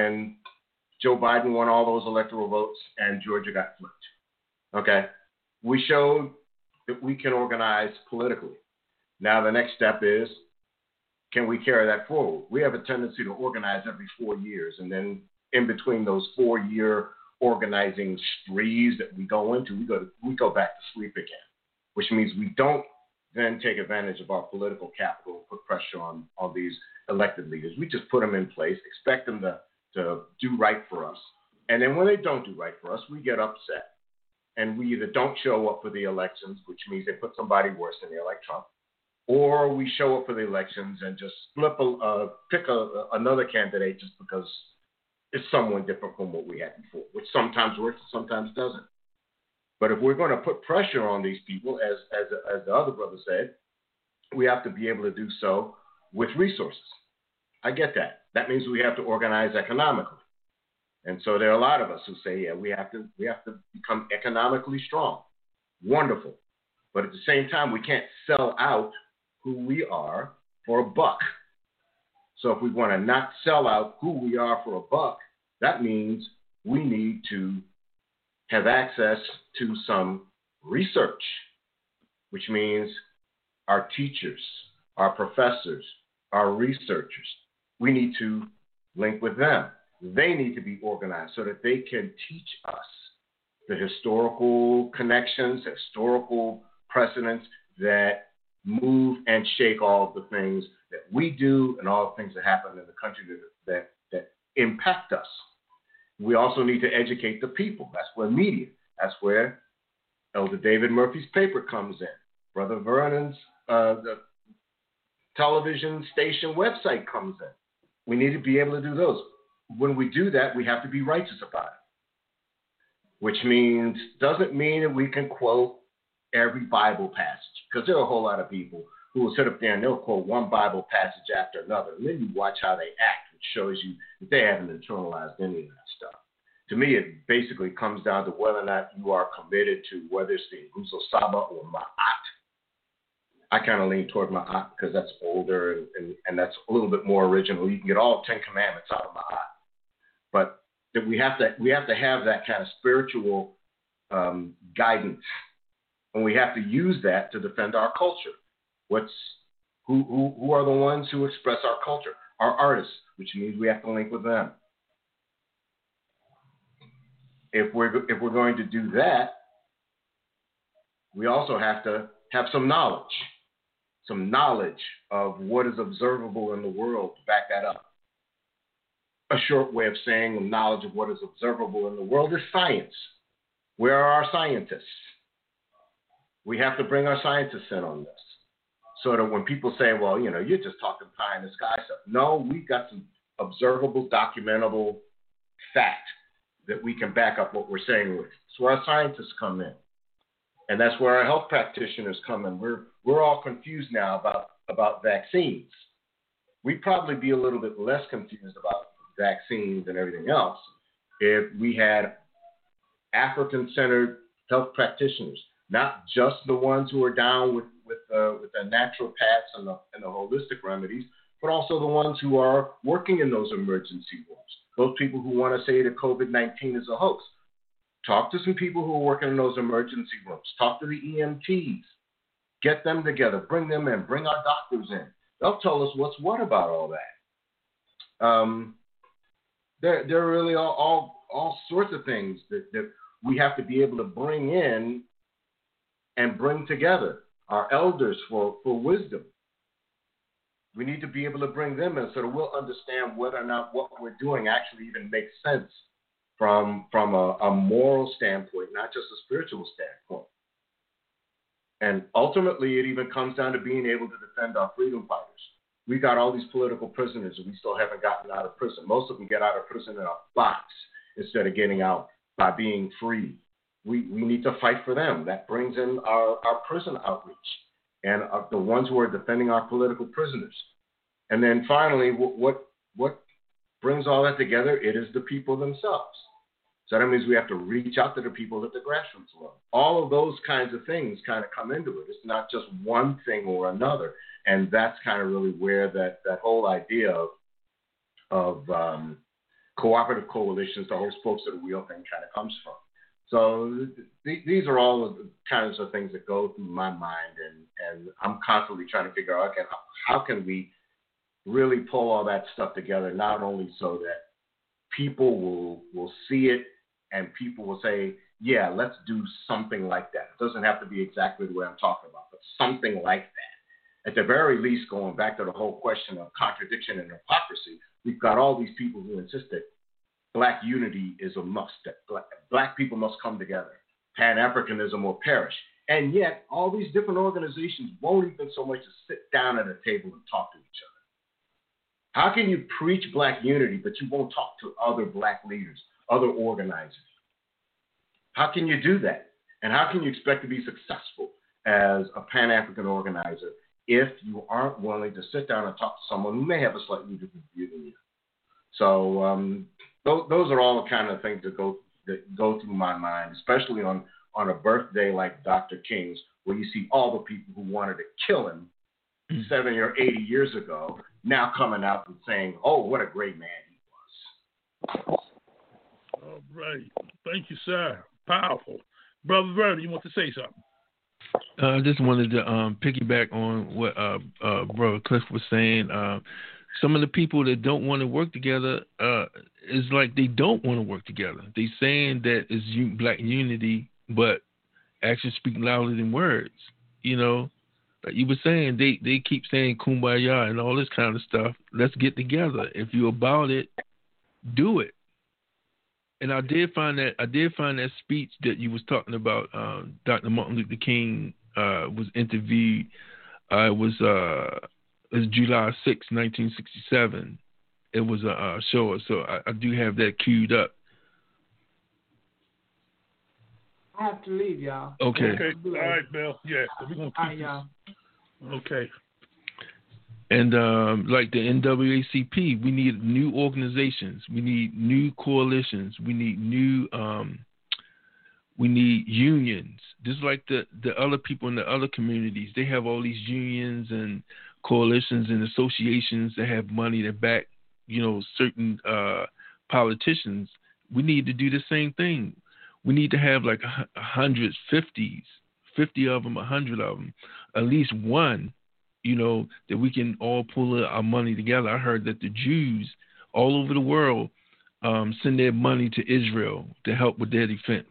Joe Biden won all those electoral votes and Georgia got flipped. Okay? We showed that we can organize politically. Now the next step is, can we carry that forward? We have a tendency to organize every 4 years, and then in between those 4-year organizing sprees that we go into, we go back to sleep again, which means we don't then take advantage of our political capital and put pressure on these elected leaders. We just put them in place, expect them to do right for us. And then when they don't do right for us, we get upset. And we either don't show up for the elections, which means they put somebody worse than they elect Trump, or we show up for the elections and just pick another candidate just because it's someone different from what we had before, which sometimes works and sometimes doesn't. But if we're going to put pressure on these people, as the other brother said, we have to be able to do so with resources. I get that. That means we have to organize economically. And so there are a lot of us who say, yeah, we have to become economically strong. Wonderful. But at the same time, we can't sell out who we are for a buck. So if we want to not sell out who we are for a buck, that means we need to have access to some research, which means our teachers, our professors, our researchers, we need to link with them. They need to be organized so that they can teach us the historical connections, historical precedents that move and shake all of the things that we do and all the things that happen in the country that impact us. We also need to educate the people. That's where media, that's where Elder David Murphy's paper comes in. Brother Vernon's the television station website comes in. We need to be able to do those. When we do that, we have to be righteous about it, which doesn't mean that we can quote every Bible passage, because there are a whole lot of people who will sit up there and they'll quote one Bible passage after another, and then you watch how they act, which shows you that they haven't internalized any of that stuff. To me, it basically comes down to whether or not you are committed to whether it's the Nguzo Saba or Ma'at. I kind of lean toward Ma'at because that's older and that's a little bit more original. You can get all 10 commandments out of Ma'at. But that we have to have that kind of spiritual guidance, and we have to use that to defend our culture. Who are the ones who express our culture? Our artists, which means we have to link with them. If we're going to do that, we also have to have some knowledge of what is observable in the world to back that up. A short way of saying knowledge of what is observable in the world is science. Where are our scientists? We have to bring our scientists in on this. So that when people say, well, you're just talking pie in the sky stuff. No, we've got some observable, documentable fact that we can back up what we're saying with. That's where our scientists come in. And that's where our health practitioners come in. We're all confused now about vaccines. We'd probably be a little bit less confused about vaccines and everything else if we had African-centered health practitioners, not just the ones who are down with the naturopaths and the holistic remedies, but also the ones who are working in those emergency rooms. Those people who want to say that COVID-19 is a hoax. Talk to some people who are working in those emergency rooms. Talk to the EMTs. Get them together. Bring them in. Bring our doctors in. They'll tell us what's what about all that. There are really all sorts of things that we have to be able to bring in and bring together. Our elders for wisdom. We need to be able to bring them in so that we'll understand whether or not what we're doing actually even makes sense from a moral standpoint, not just a spiritual standpoint. And ultimately, it even comes down to being able to defend our freedom fighters. We got all these political prisoners and we still haven't gotten out of prison. Most of them get out of prison in a box instead of getting out by being free. We need to fight for them. That brings in our prison outreach and the ones who are defending our political prisoners. And then finally, what brings all that together? It is the people themselves. So that means we have to reach out to the people at the grassroots level. All of those kinds of things kind of come into it. It's not just one thing or another. And that's kind of really where that whole idea of cooperative coalitions, the whole spokes of the wheel thing kind of comes from. So these are all of the kinds of things that go through my mind. And I'm constantly trying to figure out, okay, how can we really pull all that stuff together, not only so that people will see it and people will say, yeah, let's do something like that. It doesn't have to be exactly the way I'm talking about, but something like that. At the very least, going back to the whole question of contradiction and hypocrisy, we've got all these people who insist that Black unity is a must, that Black people must come together, Pan-Africanism will perish. And yet, all these different organizations won't even so much as sit down at a table and talk to each other. How can you preach Black unity, but you won't talk to other Black leaders, other organizers? How can you do that? And how can you expect to be successful as a Pan-African organizer if you aren't willing to sit down and talk to someone who may have a slightly different view than you? So those are all the kind of things that go through my mind, especially on a birthday like Dr. King's, where you see all the people who wanted to kill him 70 or 80 years ago now coming out and saying, oh, what a great man he was. All right. Thank you, sir. Powerful. Brother Vernon, you want to say something? I just wanted to piggyback on what Brother Cliff was saying. Some of the people that don't want to work together is like they don't want to work together. They saying that it's Black unity, but actions speak louder than words. You know, like you were saying, they keep saying kumbaya and all this kind of stuff. Let's get together. If you're about it, do it. And I did find that speech that you was talking about. Dr. Martin Luther King was interviewed. It was July 6, 1967. It was a show, so I do have that queued up. I have to leave, y'all. Okay. All right, Bill. Yeah, we're gonna keep y'all. Okay. And like the NAACP, we need new organizations. We need new coalitions. We need new. We need unions. Just like the other people in the other communities, they have all these unions and coalitions and associations that have money that back, certain politicians. We need to do the same thing. We need to have like 100, 50 of them, 100 of them, at least one, that we can all pull our money together. I heard that the Jews all over the world send their money to Israel to help with their defense.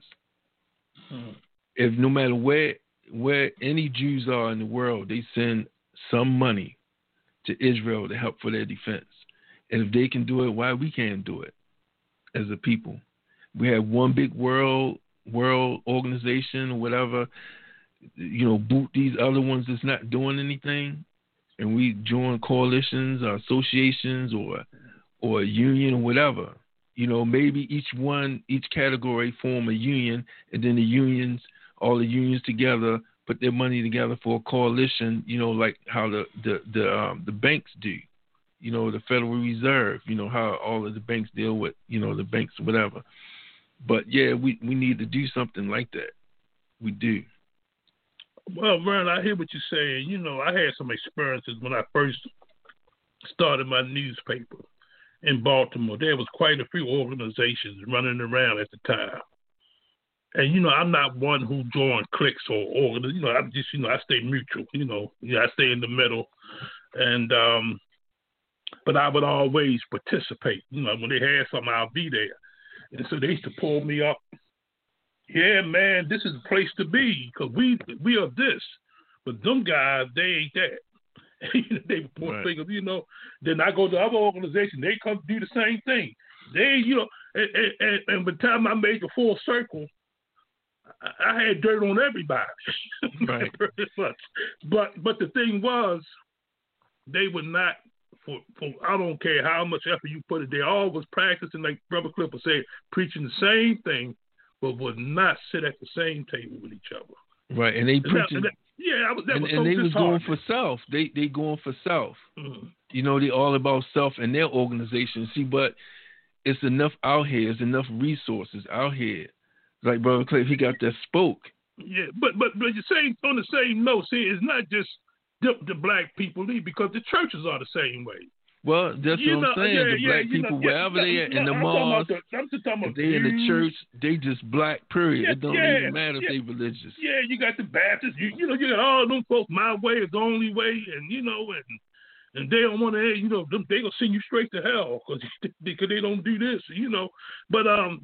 If no matter where any Jews are in the world, they send some money to Israel to help for their defense. And if they can do it, why we can't do it as a people? We have one big world organization or whatever. boot these other ones that's not doing anything, and we join coalitions or associations or a union or whatever. Maybe each category form a union, and then all the unions together put their money together for a coalition. Like how the banks do. The Federal Reserve. How all of the banks deal with the banks or whatever. But yeah, we need to do something like that. We do. Well, Vern, I hear what you're saying. I had some experiences when I first started my newspaper in Baltimore. There was quite a few organizations running around at the time. And, I'm not one who joined cliques or organizations. I'm just, I stay neutral, I stay in the middle. And, but I would always participate. When they had something, I'll be there. And so they used to pull me up. Yeah, man, this is the place to be because we are this. But them guys, they ain't that. They point right. fingers, Then I go to other organizations, they come do the same thing. They, and by the time I made the full circle, I had dirt on everybody. Right. But the thing was, they would not, for I don't care how much effort you put it, they all was practicing, like Brother Clipper said, preaching the same thing, but would not sit at the same table with each other. Right, and they preaching. And they was going for self. They going for self. Mm-hmm. They all about self and their organization. See, but it's enough out here. There's enough resources out here. Like Brother Clay, he got that spoke. Yeah, but you say on the same note. See, it's not just the black people because the churches are the same way. Well, that's what I'm saying. The black people, wherever they are in the mosque, if they in the church, they just black, period. It don't even matter if they religious. Yeah, you got the Baptists. You got all them folks, my way is the only way, and and they don't want to, they gonna send you straight to hell because they don't do this, But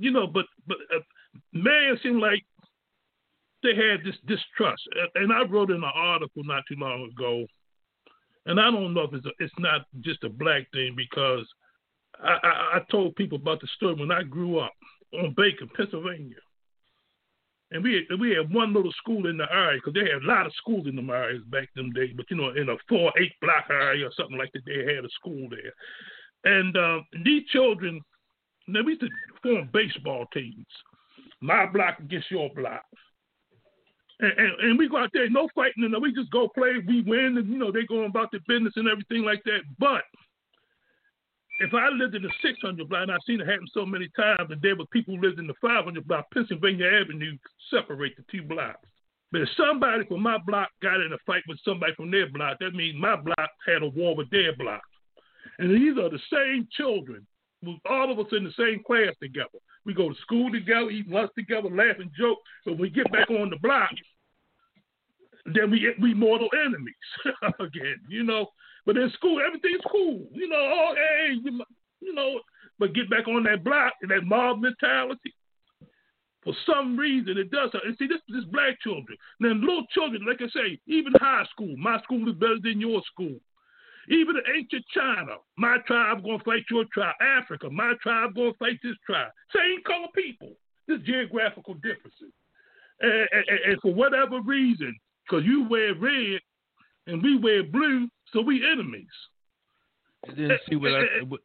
man, it seemed like they had this distrust, and I wrote in an article not too long ago. And I don't know if it's not just a black thing because I told people about the story when I grew up on Bacon, Pennsylvania. And we had one little school in the area because they had a lot of schools in them areas back in them days. But, in a 4-8 block area or something like that, they had a school there. And these children, we used to form baseball teams. My block against your block. And we go out there, no fighting, and we just go play, we win, and, they go about their business and everything like that. But if I lived in the 600 block, and I've seen it happen so many times, and there were people who lived in the 500 block, Pennsylvania Avenue separate the two blocks. But if somebody from my block got in a fight with somebody from their block, that means my block had a war with their block. And these are the same children, all of us in the same class together. We go to school together, eat lunch together, laugh and joke. But when we get back on the block, then we mortal enemies again, But in school, everything's cool, But get back on that block and that mob mentality. For some reason, it does. And see, this is black children. Now, little children, like I say, even high school, my school is better than your school. Even in ancient China, my tribe going to fight your tribe. Africa, my tribe going to fight this tribe. Same color people. There's geographical differences. And for whatever reason, because you wear red and we wear blue, so we enemies. And then see what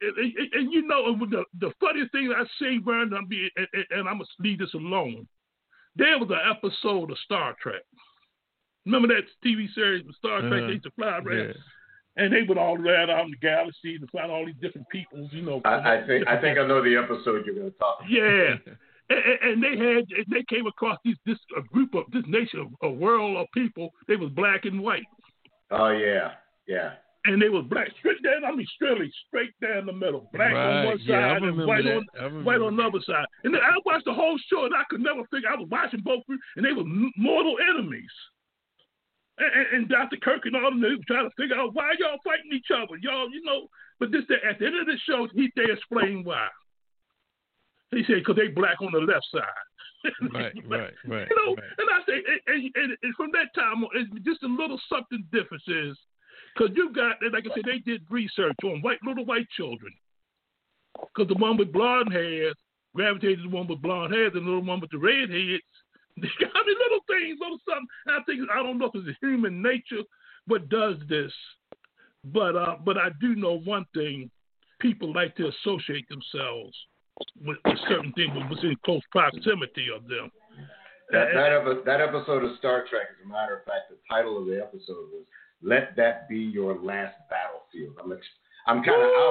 the funniest thing I say, Vern, and I'm going to leave this alone. There was an episode of Star Trek. Remember that TV series with Star Trek? They used to fly around. Yeah. And they would all ride out in the galaxy and find all these different peoples, I think I know the episode you're going to talk about. Yeah. and they came across this group of this nation, a world of people. They was black and white. Oh yeah. And they was black straight down the middle, black on one side and white on the other side. And then I watched the whole show and I could never figure. I was watching both, and they were mortal enemies. And Dr. Kirk and all of them, they were trying to figure out why y'all fighting each other, y'all. But at the end of the show, they explained why. He said, because they black on the left side. Right. And I say, and from that time on, it's just a little something differences. Because you got, like I said, they did research on little white children. Because the one with blonde hair gravitated to the one with blonde hair, and the little one with the red heads, I mean, little things, little something. I don't know if it's human nature what does this, but I do know one thing: people like to associate themselves with certain things within close proximity of them. That episode of Star Trek, as a matter of fact, the title of the episode was "Let That Be Your Last Battlefield." I'm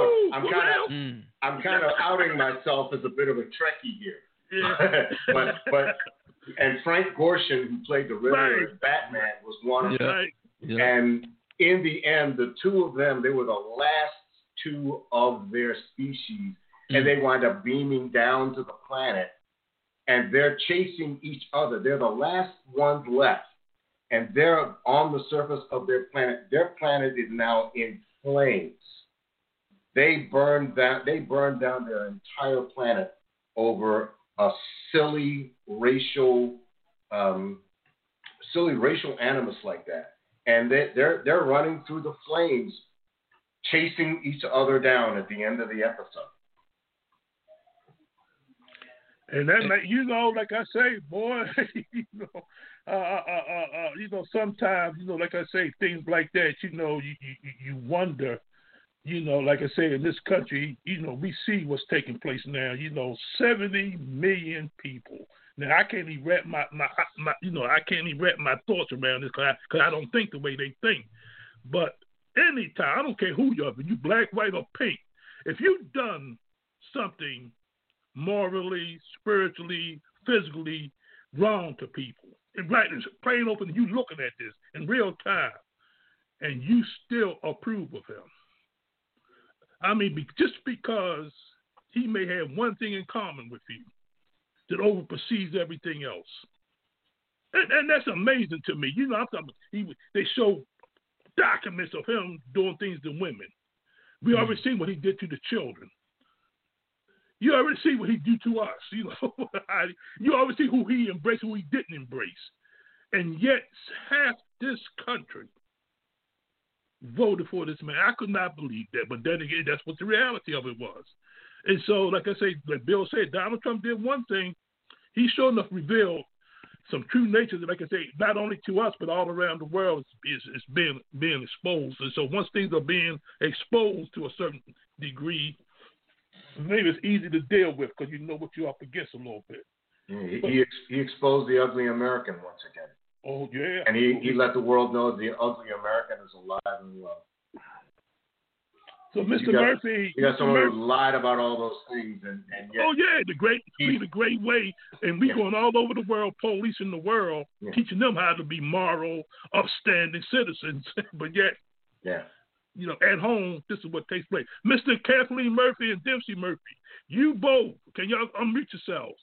kind of outing myself as a bit of a Trekkie here. Yeah. but Frank Gorshin, who played the Riddler as Batman, was one of them. Yeah. And in the end, the two of them, they were the last two of their species, and they wind up beaming down to the planet, and they're chasing each other. They're the last ones left, and they're on the surface of their planet. Their planet is now in flames. They burned down their entire planet over a silly racial animus like that, and they're running through the flames, chasing each other down at the end of the episode. And that, like I say, boy, sometimes, like I say, things like that, you wonder. Like I say, in this country, we see what's taking place now. 70 million people. Now I can't even wrap my thoughts around this because I don't think the way they think. But anytime, I don't care who you are, you black, white, or pink, if you've done something morally, spiritually, physically wrong to people, and right, it's plain open, you looking at this in real time, and you still approve of him. I mean, just because he may have one thing in common with you that oversees everything else. And that's amazing to me. I'm talking, they show documents of him doing things to women. We already seen what he did to the children. You already see what he did to us. You already see who he embraced, who he didn't embrace. And yet, half this country voted for this man. I could not believe that, but then again, that's what the reality of it was. And so, like I say, like Bill said, Donald Trump did one thing. He sure enough revealed some true nature that, like I say, not only to us, but all around the world is being exposed. And so once things are being exposed to a certain degree, maybe it's easy to deal with because you know what you're up against a little bit. He exposed the ugly American once again. Oh, yeah. And he let the world know the ugly American is alive and well. So, Mr. Murphy. You got someone who lied about all those things. And yet, oh, yeah, the great way. And we going all over the world, policing the world, teaching them how to be moral, upstanding citizens. But yet, at home, this is what takes place. Mr. Kathleen Murphy and Dempsey Murphy, you both, can y'all unmute yourselves?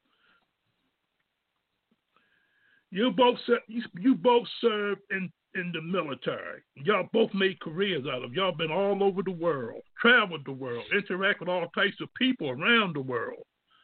You both served in the military. Y'all both made careers out of. Y'all been all over the world, traveled the world, interact with all types of people around the world,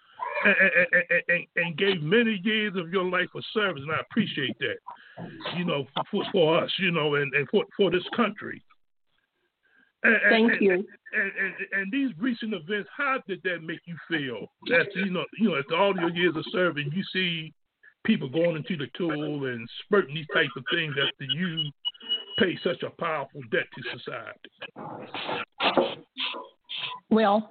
and gave many years of your life of service. And I appreciate that, for us, and for this country. Thank you. And these recent events, how did that make you feel? After after all your years of serving, you see people going into the tool and spurting these types of things after you pay such a powerful debt to society. Well,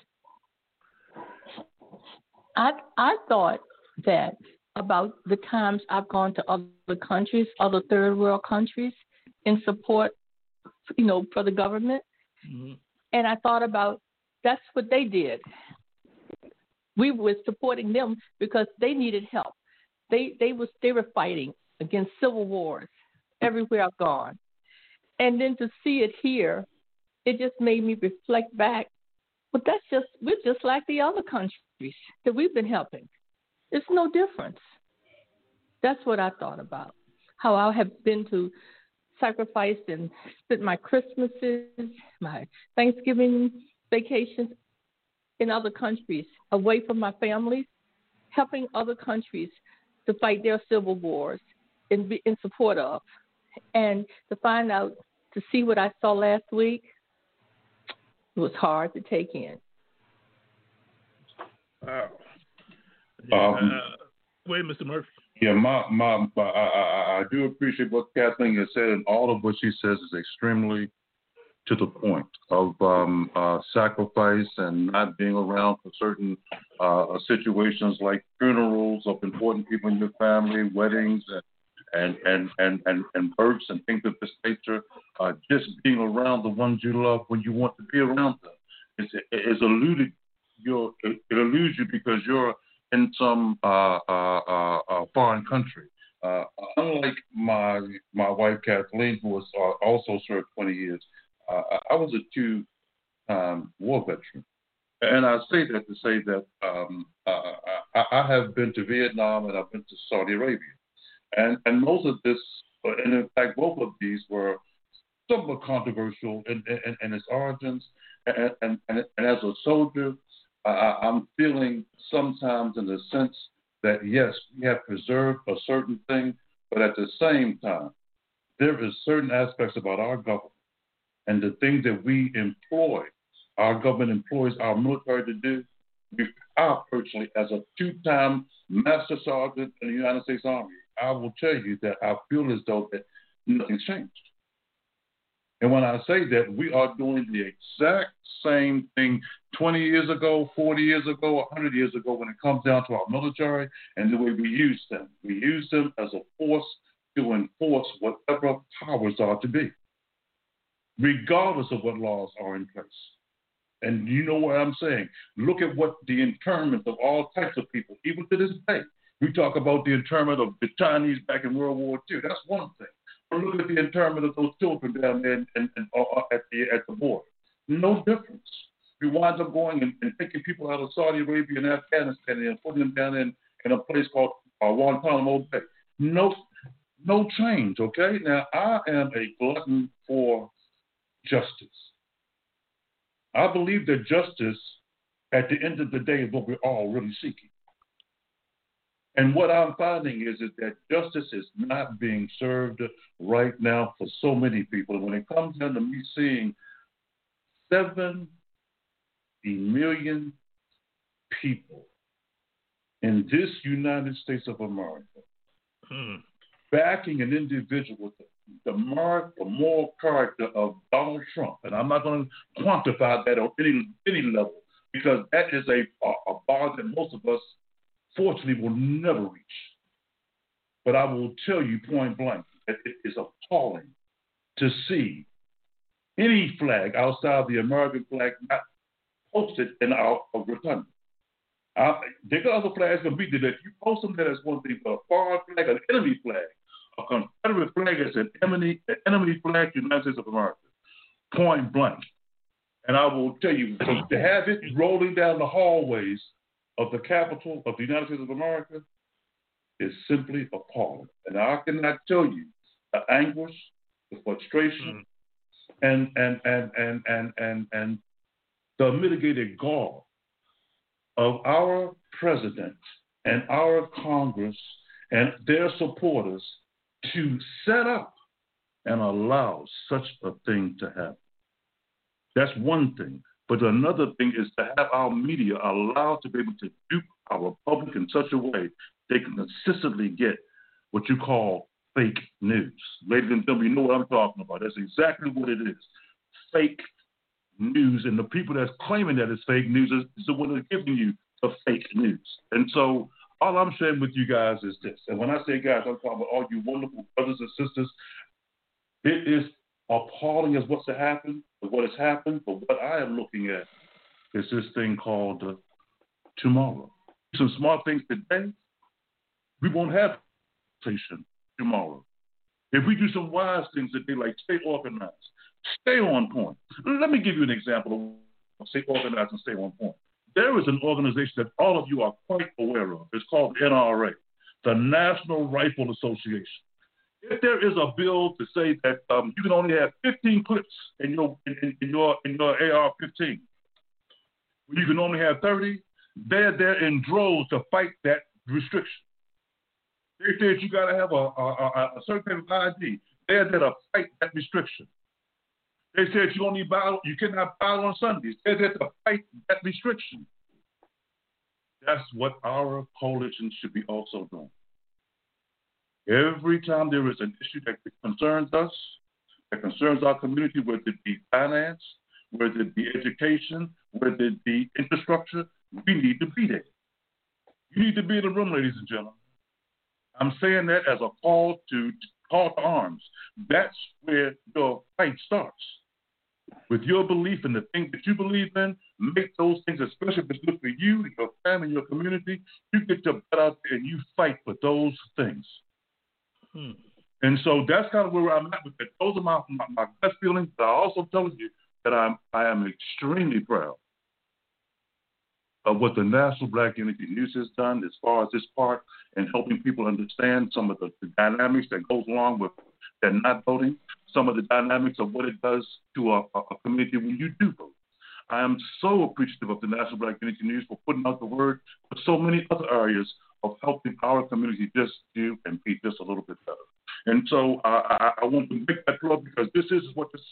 I thought that about the times I've gone to other countries, other third world countries, in support, for the government. Mm-hmm. And I thought about that's what they did. We were supporting them because they needed help. They were fighting against civil wars everywhere I've gone. And then to see it here, it just made me reflect back. But we're just like the other countries that we've been helping. It's no difference. That's what I thought about. How I have been to sacrifice and spent my Christmases, my Thanksgiving vacations in other countries, away from my families, helping other countries to fight their civil wars and be in support of. And to see what I saw last week, it was hard to take in. Wow. Wait, Mr. Murphy. Yeah, I do appreciate what Kathleen has said, and all of what she says is extremely to the point of sacrifice and not being around for certain situations like funerals of important people in your family, weddings, and births and things of this nature. Just being around the ones you love when you want to be around them. It eludes you because you're in some foreign country. Unlike my wife Kathleen, who was also served 20 years, I was a two-time war veteran, and I say that to say that I have been to Vietnam and I've been to Saudi Arabia, and most of this, and in fact, both of these were somewhat controversial in its origins. And as a soldier, I'm feeling sometimes in the sense that yes, we have preserved a certain thing, but at the same time, there is certain aspects about our government and the things that we employ, our government employs our military to do. I personally, as a two-time master sergeant in the United States Army, I will tell you that I feel as though that nothing's changed. And when I say that, we are doing the exact same thing 20 years ago, 40 years ago, 100 years ago when it comes down to our military and the way we use them. We use them as a force to enforce whatever powers are to be, regardless of what laws are in place. And you know what I'm saying? Look at what the internment of all types of people, even to this day. We talk about the internment of the Chinese back in World War II. That's one thing. But look at the internment of those children down there at the border. No difference. We wind up going and taking people out of Saudi Arabia and Afghanistan and putting them down in a place called Guantanamo Bay. No change, okay? Now, I am a glutton for justice. I believe that justice, at the end of the day, is what we're all really seeking. And what I'm finding is that justice is not being served right now for so many people. And when it comes down to me seeing 70 million people in this United States of America backing an individual with the moral character of Donald Trump, and I'm not going to quantify that on any level because that is a bar that most of us, fortunately, will never reach. But I will tell you point blank that it is appalling to see any flag outside the American flag not posted in our rotunda. There are other flags that beat that. If you post them, that is one thing. But a foreign flag, an enemy flag, a Confederate flag is an enemy flag to the United States of America. Point blank. And I will tell you, to have it rolling down the hallways of the capital of the United States of America is simply appalling. And I cannot tell you the anguish, the frustration, and the mitigated gall of our president and our Congress and their supporters to set up and allow such a thing to happen. That's one thing. But another thing is to have our media allowed to be able to dupe our public in such a way they can consistently get what you call fake news. Ladies and gentlemen, you know what I'm talking about. That's exactly what it is. Fake news. And the people that's claiming that it's fake news is the one that's giving you the fake news. And so all I'm sharing with you guys is this. And when I say guys, I'm talking about all you wonderful brothers and sisters. It is appalling as what has happened, but what I am looking at is this thing called tomorrow. Some smart things today, we won't have conversation tomorrow. If we do some wise things today, like stay organized, stay on point. Let me give you an example of stay organized and stay on point. There is an organization that all of you are quite aware of. It's called NRA, the National Rifle Association. If there is a bill to say that you can only have 15 clips in your AR-15, you can only have 30, they're there in droves to fight that restriction. They said you got to have a certain type of ID. They're there to fight that restriction. They said you cannot buy on Sundays. They're there to fight that restriction. That's what our coalition should be also doing. Every time there is an issue that concerns us, that concerns our community, whether it be finance, whether it be education, whether it be infrastructure, we need to be there. You need to be in the room, ladies and gentlemen. I'm saying that as a call to arms. That's where your fight starts. With your belief in the things that you believe in, make those things, especially if it's good for you and your family and your community, you get your butt out there and you fight for those things. And so that's kind of where I'm at with it. Those are my gut feelings. But I also tell you that I am extremely proud of what the National Black Unity News has done as far as this part and helping people understand some of the dynamics that goes along with that not voting, some of the dynamics of what it does to a community when you do vote. I am so appreciative of the National Black Unity News for putting out the word for so many other areas of helping our community just do and be just a little bit better. And so I want to make that plug because this is what this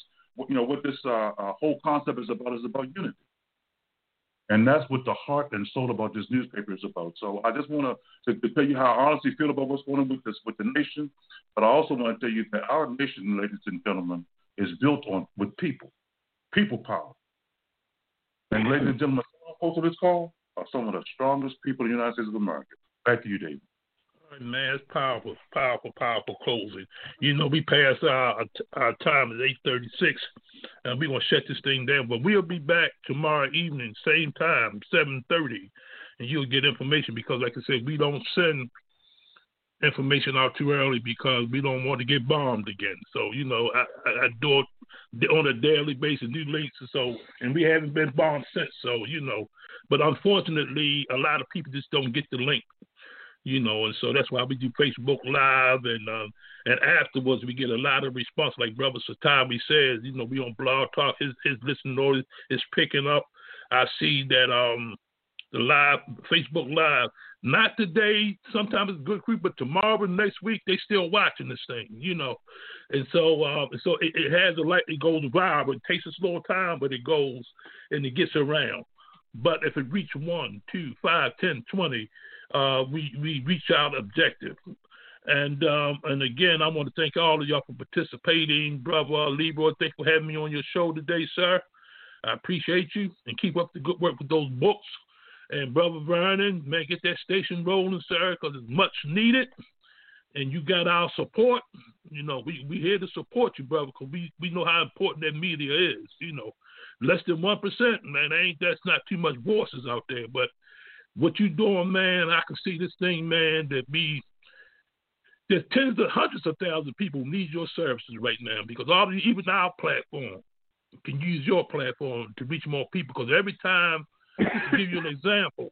whole concept is about unity. And that's what the heart and soul about this newspaper is about. So I just want to tell you how I honestly feel about what's going on with the nation. But I also want to tell you that our nation, ladies and gentlemen, is built with people power. And ladies and gentlemen, most of this call are some of the strongest people in the United States of America. Back to you, David. Man, it's powerful closing. You know, we passed our time at 8:36, and we're going to shut this thing down. But we'll be back tomorrow evening, same time, 7:30, and you'll get information because, like I said, we don't send information out too early because we don't want to get bombed again. So, you know, I do it on a daily basis, do links, and we haven't been bombed since. So, you know, but unfortunately, a lot of people just don't get the link. You know, and so that's why we do Facebook Live, and afterwards we get a lot of response. Like Brother Satawi says, you know, we on Blog Talk, his listening order is picking up. I see that the live Facebook Live, not today. Sometimes it's good creep, but tomorrow, next week, they still watching this thing. You know, and so it has a light. It goes viral. It takes a slow time, but it goes and it gets around. But if it reaches 1, 2, 5, 10, 20. We reach our objective. And again, I want to thank all of y'all for participating. Brother Leroy, thanks for having me on your show today, sir. I appreciate you, and keep up the good work with those books. And Brother Vernon, man, get that station rolling, sir, because it's much needed. And you got our support. You know, we here to support you, brother, because we know how important that media is. You know, less than 1%, man, that's not too much voices out there, but what you doing, man, I can see this thing, man, there's tens of hundreds of thousands of people who need your services right now because even our platform can use your platform to reach more people because every time, to give you an example,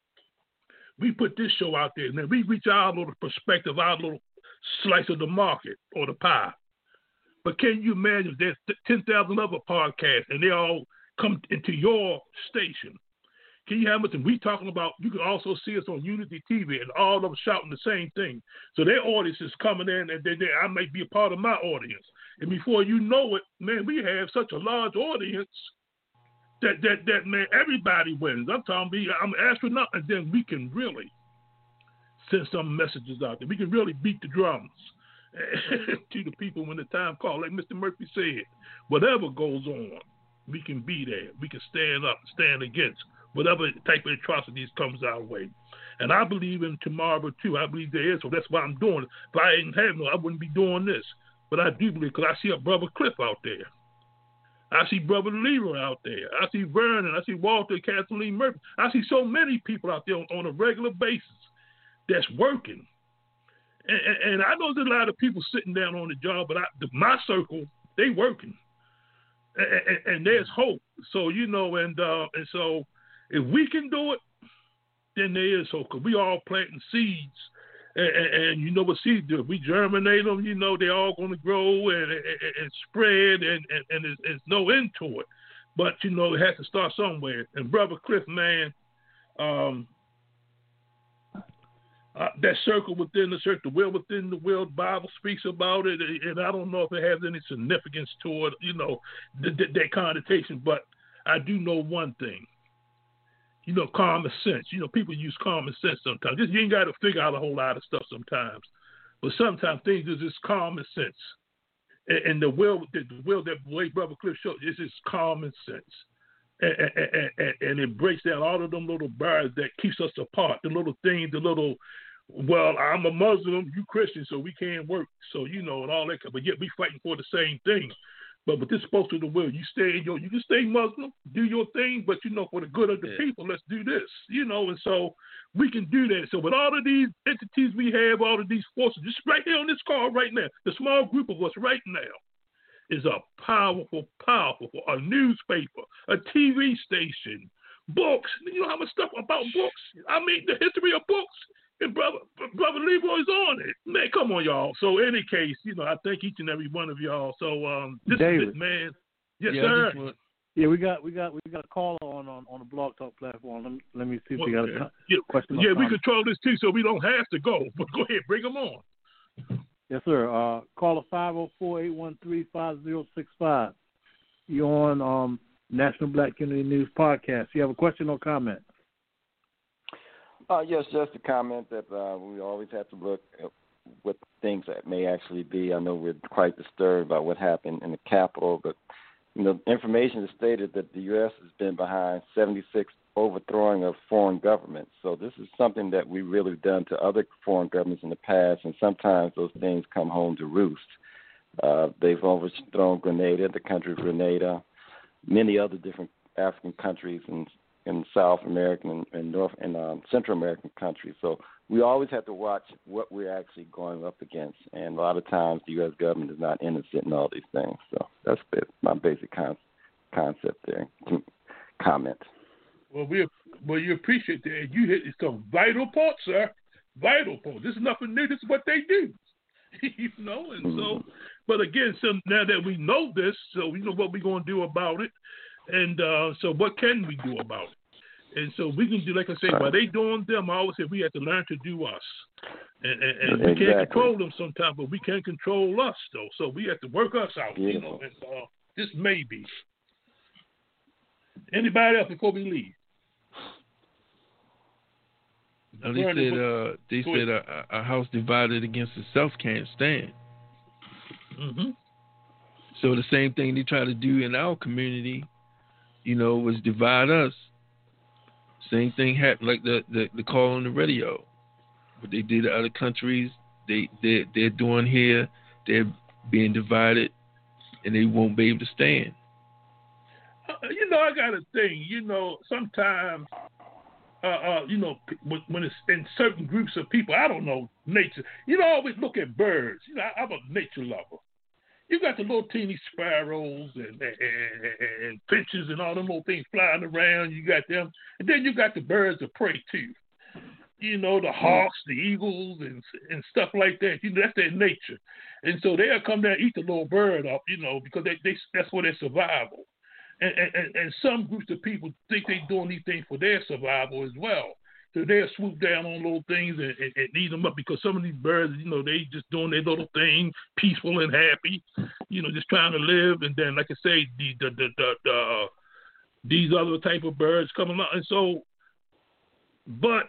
we put this show out there and then we reach our little perspective, our little slice of the market or the pie. But can you imagine if there's 10,000 other podcasts and they all come into your station? Can you have much? And we talking about, you can also see us on Unity TV and all of them shouting the same thing. So their audience is coming in and I might be a part of my audience. And before you know it, man, we have such a large audience that man, everybody wins. I'm an astronaut, and then we can really send some messages out there. We can really beat the drums to the people when the time calls. Like Mr. Murphy said, whatever goes on, we can be there. We can stand up, stand against whatever type of atrocities comes our way. And I believe in tomorrow, too. I believe there is, so that's why I'm doing it. If I didn't have no, I wouldn't be doing this. But I do believe, because I see a Brother Cliff out there. I see Brother Leroy out there. I see Vernon. I see Walter, Kathleen Murphy. I see so many people out there on a regular basis that's working. And I know there's a lot of people sitting down on the job, but my circle, they working. And there's hope. So, you know, and so if we can do it, then there is hope. Because we all planting seeds. And you know what seeds do? We germinate them, you know, they're all going to grow and spread, and there's no end to it. But, you know, it has to start somewhere. And Brother Cliff, man, that circle within the circle, the will within the will, the Bible speaks about it, and I don't know if it has any significance to it, you know, that connotation, but I do know one thing. You know, common sense. You know, people use common sense sometimes. You ain't got to figure out a whole lot of stuff sometimes. But sometimes things are just common sense. And the will that late Brother Cliff showed is just common sense. And it breaks down all of them little barriers that keeps us apart, the little things, well, I'm a Muslim, you Christian, so we can't work. So, and all that. But yet we fighting for the same thing. But this is supposed to the will. You can stay Muslim, do your thing, but for the good of the people, let's do this. And so we can do that. So with all of these entities we have, all of these forces, just right here on this call right now, the small group of us right now is a powerful, a newspaper, a TV station, books. You know how much stuff about books? I mean, the history of books. And brother Leroy's on it. Man, come on, y'all. So in any case, I thank each and every one of y'all. So this David, is it, man. Yes, sir. Yeah, we got a caller on the Blog Talk platform. Let me see if we got a question. Yeah, we control this too, so we don't have to go. But go ahead, bring them on. Yes, sir. Caller 504-813-5065. You're on National Black Community News Podcast. You have a question or comment? Yes, just a comment that we always have to look at what things that may actually be. I know we're quite disturbed by what happened in the Capitol, but information has stated that the U.S. has been behind 76 overthrowing of foreign governments. So this is something that we really done to other foreign governments in the past, and sometimes those things come home to roost. They've overthrown Grenada, the country of Grenada, many other different African countries and in South American and North and Central American countries. So we always have to watch what we're actually going up against. And a lot of times the U.S. government is not innocent in all these things. So that's my basic concept there, comment. Well, you appreciate that. You hit some vital points, sir. Vital points. This is nothing new. This is what they do. And so, but again, so now that we know this, so we know what we're going to do about it. And so what can we do about it? And so we can do, like I say, while they doing them, I always say we have to learn to do us. And we can't control them sometimes, but we can control us, though. So we have to work us out, and just maybe. Anybody else before we leave? No, they said a house divided against itself can't stand. Mm-hmm. So the same thing they try to do in our community, was divide us. Same thing happened, like the call on the radio. What they did to other countries, they're doing here. They're being divided, and they won't be able to stand. I got a thing. Sometimes, when it's in certain groups of people, I don't know, nature. I always look at birds. I'm a nature lover. You got the little teeny sparrows and finches and all them little things flying around. You got them. And then you got the birds of prey, too. The hawks, the eagles, and stuff like that. That's their nature. And so they'll come down and eat the little bird up, because that's for their survival. And some groups of people think they're doing these things for their survival as well. So they'll swoop down on little things and eat them up, because some of these birds, they just doing their little thing, peaceful and happy, just trying to live. And then, like I say, these other type of birds coming out. And so, but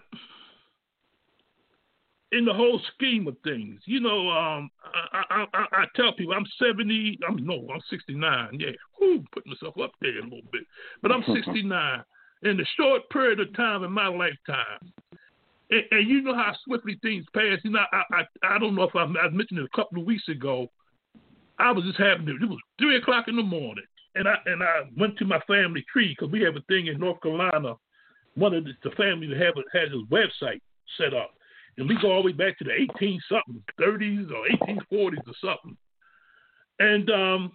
in the whole scheme of things, I tell people I'm 69. Yeah, put myself up there a little bit, but I'm 69. In the short period of time in my lifetime, and you know how swiftly things pass. I don't know if I mentioned it a couple of weeks ago. I was just having it was 3:00 in the morning, and I went to my family tree, because we have a thing in North Carolina. One of the family that has a website set up, and we go all the way back to the 30s or 1840s or something. And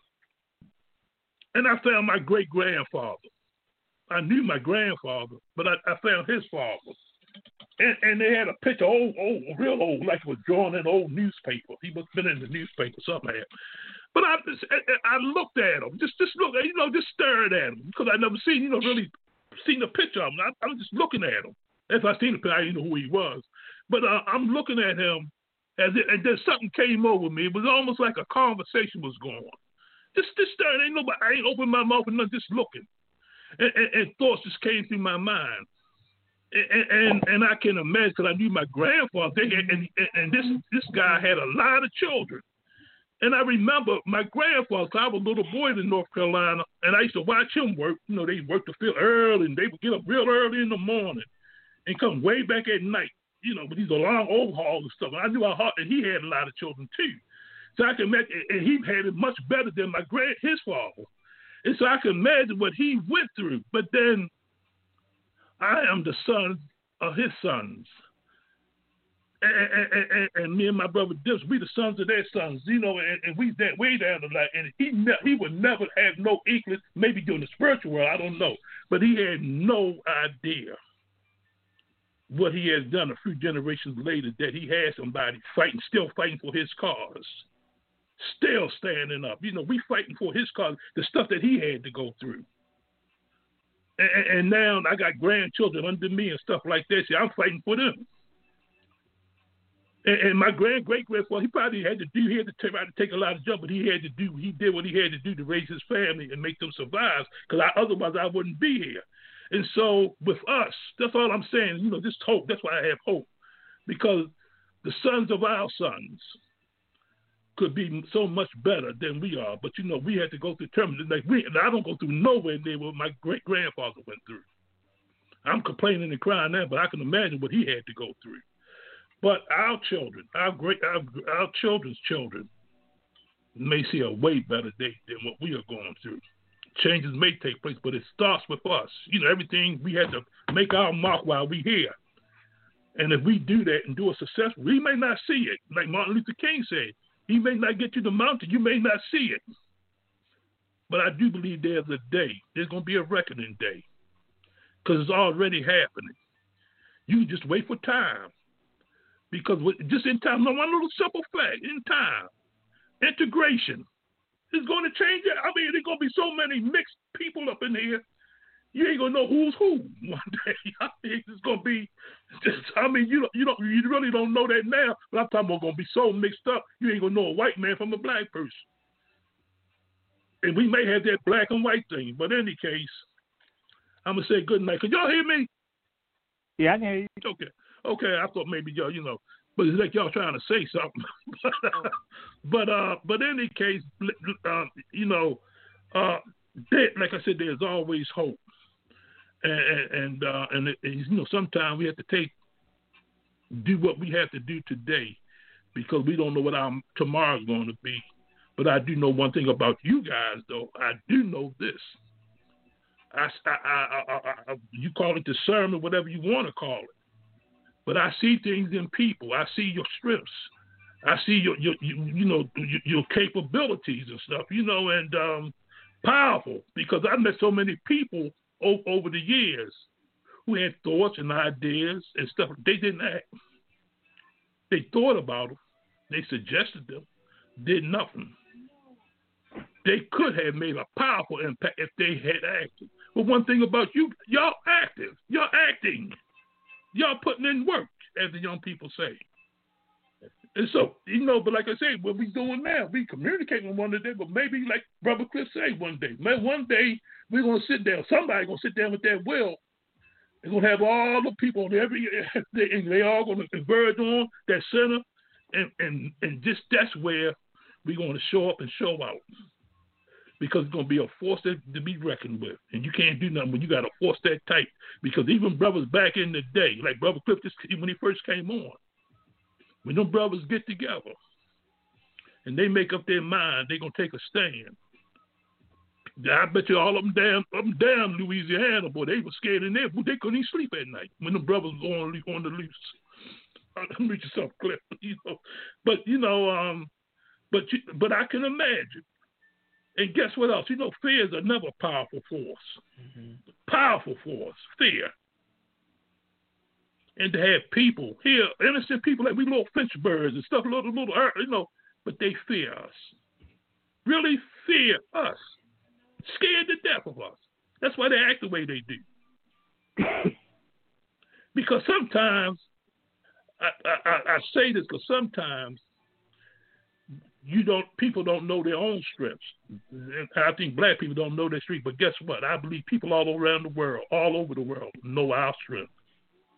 I found my great grandfather. I knew my grandfather, but I found his father. And they had a picture, real old, like it was drawn in an old newspaper. He must have been in the newspaper somehow. But I looked at him, just look, just stared at him, because I never really seen a picture of him. I was just looking at him. If I seen a picture, I didn't know who he was. But I'm looking at him, and then something came over me. It was almost like a conversation was going on. Just staring. I ain't opened my mouth and nothing, just looking. And thoughts just came through my mind. And I can imagine, because I knew my grandfather, and this guy had a lot of children. And I remember my grandfather, because I was a little boy in North Carolina, and I used to watch him work. You know, they worked the field early, and they would get up real early in the morning and come way back at night, you know, with these long overhauls and stuff. And I knew how hard, and he had a lot of children too. So I can imagine, and he had it much better than his father. And so I can imagine what he went through. But then I am the son of his sons. And me and my brother Dips, we the sons of their sons, you know, and we that way down the line. And he would never have no inkling, maybe during the spiritual world, I don't know. But he had no idea what he has done a few generations later, that he had somebody still fighting for his cause. Still standing up. You know, we fighting for his cause, the stuff that he had to go through. And now I got grandchildren under me and stuff like that. See, I'm fighting for them. And my great-grandfather, he probably had to try to take a lot of jobs, but he did what he had to do to raise his family and make them survive, because otherwise I wouldn't be here. And so with us, that's all I'm saying, you know, this hope, that's why I have hope, because the sons of our sons could be so much better than we are. But, you know, we had to go through terminal. I don't go through nowhere near what my great-grandfather went through. I'm complaining and crying now, but I can imagine what he had to go through. But our children, our children's children may see a way better day than what we are going through. Changes may take place, but it starts with us. You know, everything, we had to make our mark while we're here. And if we do that and do it successfully, we may not see it. Like Martin Luther King said, he may not get you the mountain, you may not see it. But I do believe there's a day, there's going to be a reckoning day, because it's already happening. You just wait for time. Because just in time, no, one little simple fact, in time, integration is going to change it. I mean, there's going to be so many mixed people up in here, you ain't going to know who's who one day. I mean, it's going to be just, I mean, you really don't know that now, but I'm talking about going to be so mixed up, you ain't going to know a white man from a black person. And we may have that black and white thing, but in any case, I'm going to say good night. Can y'all hear me? Yeah, I can hear you. Okay, I thought maybe y'all, you know, but it's like y'all trying to say something. but in any case, you know, like I said, there's always hope, and you know, sometimes we have to do what we have to do today, because we don't know what our tomorrow's going to be. But I do know one thing about you guys, though. I do know this. You call it discernment, whatever you want to call it. But I see things in people. I see your strengths. I see your capabilities and stuff, you know, and powerful, because I met so many people over the years who had thoughts and ideas and stuff. They didn't act. They thought about them. They suggested them. Did nothing. They could have made a powerful impact if they had acted. But one thing about you, y'all active. Y'all acting. Y'all putting in work, as the young people say. And so, you know, but like I said, what we doing now, we communicating one day, but maybe like Brother Cliff said one day, we're going to sit down, somebody's going to sit down with that will. They're going to have all the people on and they all going to converge on that center, and just that's where we're going to show up and show out. Because it's going to be a force to be reckoned with. And you can't do nothing when you got a force that tight. Because even brothers back in the day, like Brother Cliff, when he first came on, when them brothers get together and they make up their mind, they're going to take a stand. I bet you all of them down Louisiana, boy, they were scared in there. They couldn't even sleep at night when the brothers were on the loose. Reach yourself, Cliff, you know. But, you know, but I can imagine. And guess what else? You know, fear is another powerful force. Mm-hmm. Powerful force, fear. And to have people here, innocent people like we little finch birds and stuff, little, you know, but they fear us. Really fear us. Scared to death of us. That's why they act the way they do. Because sometimes, I say this because sometimes people don't know their own strengths. I think black people don't know their strengths, but guess what? I believe people all over the world know our strength.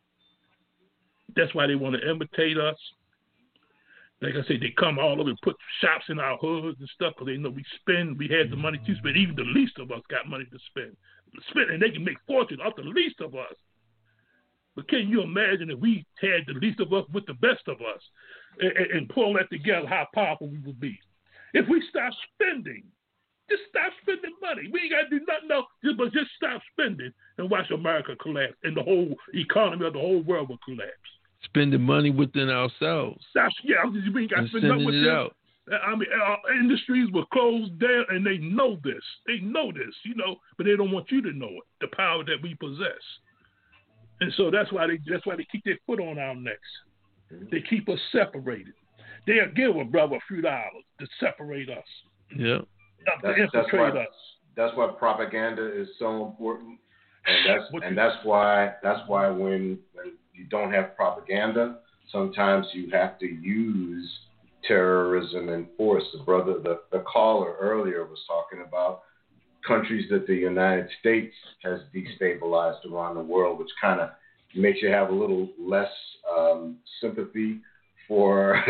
That's why they want to imitate us. Like I said, they come all over and put shops in our hoods and stuff because they know we had the money to spend. Even the least of us got money to spend. And they can make fortune off the least of us. But can you imagine if we had the least of us with the best of us and pull that together, how powerful we would be? If we stop spending, just stop spending money. We ain't got to do nothing else, but just stop spending and watch America collapse and the whole economy of the whole world will collapse. Spending money within ourselves. We ain't got to spend nothing with them. I mean, our industries were closed down, and they know this. They know this, but they don't want you to know it, the power that we possess. And so that's why they keep their foot on our necks. They keep us separated. They'll give a brother a few dollars to separate us. Yeah. To infiltrate us. That's why propaganda is so important, and that's why when you don't have propaganda, sometimes you have to use terrorism and force. The caller earlier was talking about countries that the United States has destabilized around the world, which kind of makes you have a little less sympathy for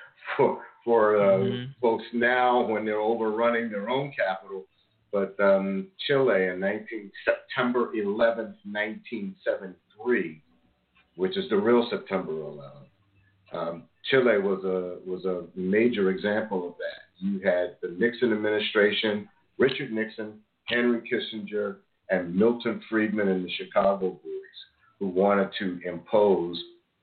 folks now when they're overrunning their own capital. But Chile in September 11th, 1973, which is the real September 11th. Chile was a major example of that. You had the Nixon administration, Richard Nixon, Henry Kissinger, and Milton Friedman and the Chicago Boys, who wanted to impose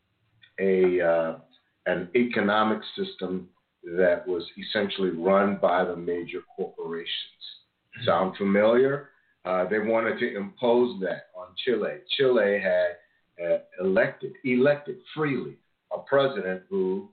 an economic system that was essentially run by the major corporations. Sound familiar? They wanted to impose that on Chile. Chile had elected freely a president who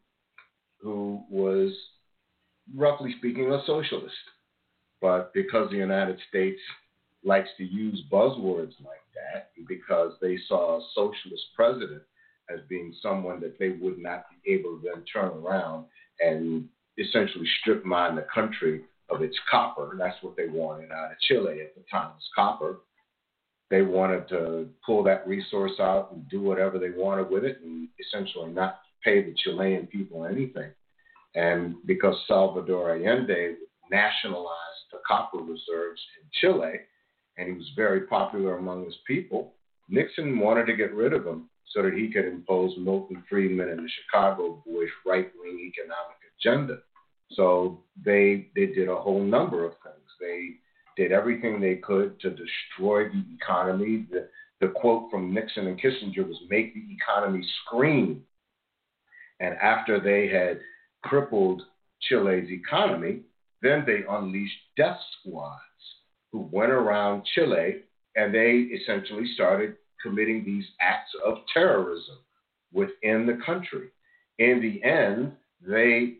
was, roughly speaking, a socialist. But because the United States likes to use buzzwords like that, because they saw a socialist president as being someone that they would not be able to then turn around and essentially strip mine the country of its copper. That's what they wanted out of Chile at the time, was copper. They wanted to pull that resource out and do whatever they wanted with it and essentially not pay the Chilean people anything. And because Salvador Allende nationalized the copper reserves in Chile, and he was very popular among his people, Nixon wanted to get rid of him so that he could impose Milton Friedman and the Chicago Boys' right-wing economic agenda. So they did a whole number of things. They did everything they could to destroy the economy. The quote from Nixon and Kissinger was, "Make the economy scream." And after they had crippled Chile's economy, then they unleashed death squads who went around Chile, and they essentially started committing these acts of terrorism within the country. In the end, they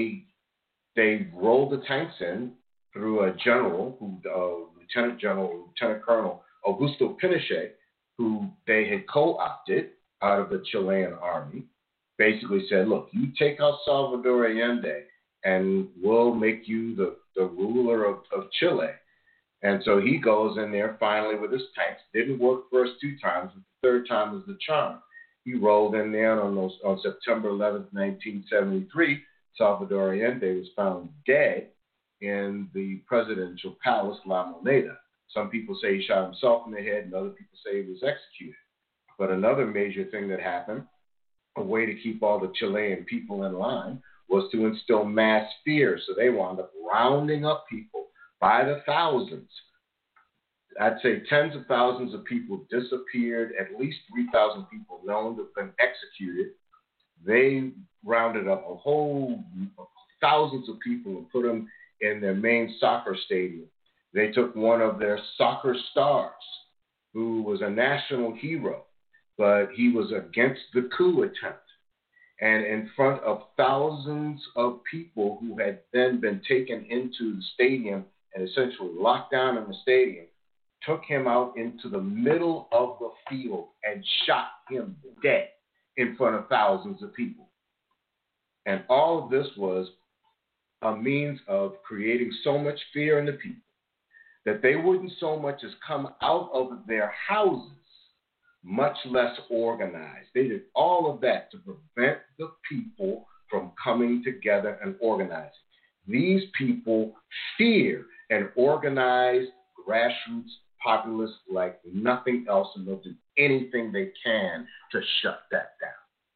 rolled the tanks in through a general, Lieutenant Colonel Augusto Pinochet, who they had co-opted out of the Chilean army. Basically said, look, you take out Salvador Allende and we'll make you the ruler of Chile. And so he goes in there finally with his tanks. Didn't work first two times, but the third time was the charm. He rolled in there on September 11th, 1973. Salvador Allende was found dead in the presidential palace, La Moneda. Some people say he shot himself in the head, and other people say he was executed. But another major thing that happened, a way to keep all the Chilean people in line, was to instill mass fear. So they wound up rounding up people by the thousands. I'd say tens of thousands of people disappeared, at least 3,000 people known to have been executed. They rounded up a whole thousands of people and put them in their main soccer stadium. They took one of their soccer stars, who was a national hero, but he was against the coup attempt. And in front of thousands of people who had then been taken into the stadium and essentially locked down in the stadium, took him out into the middle of the field and shot him dead in front of thousands of people. And all of this was a means of creating so much fear in the people that they wouldn't so much as come out of their houses, much less organized. They did all of that to prevent the people from coming together and organizing. These people fear an organized grassroots populace like nothing else, and they'll do anything they can to shut that down.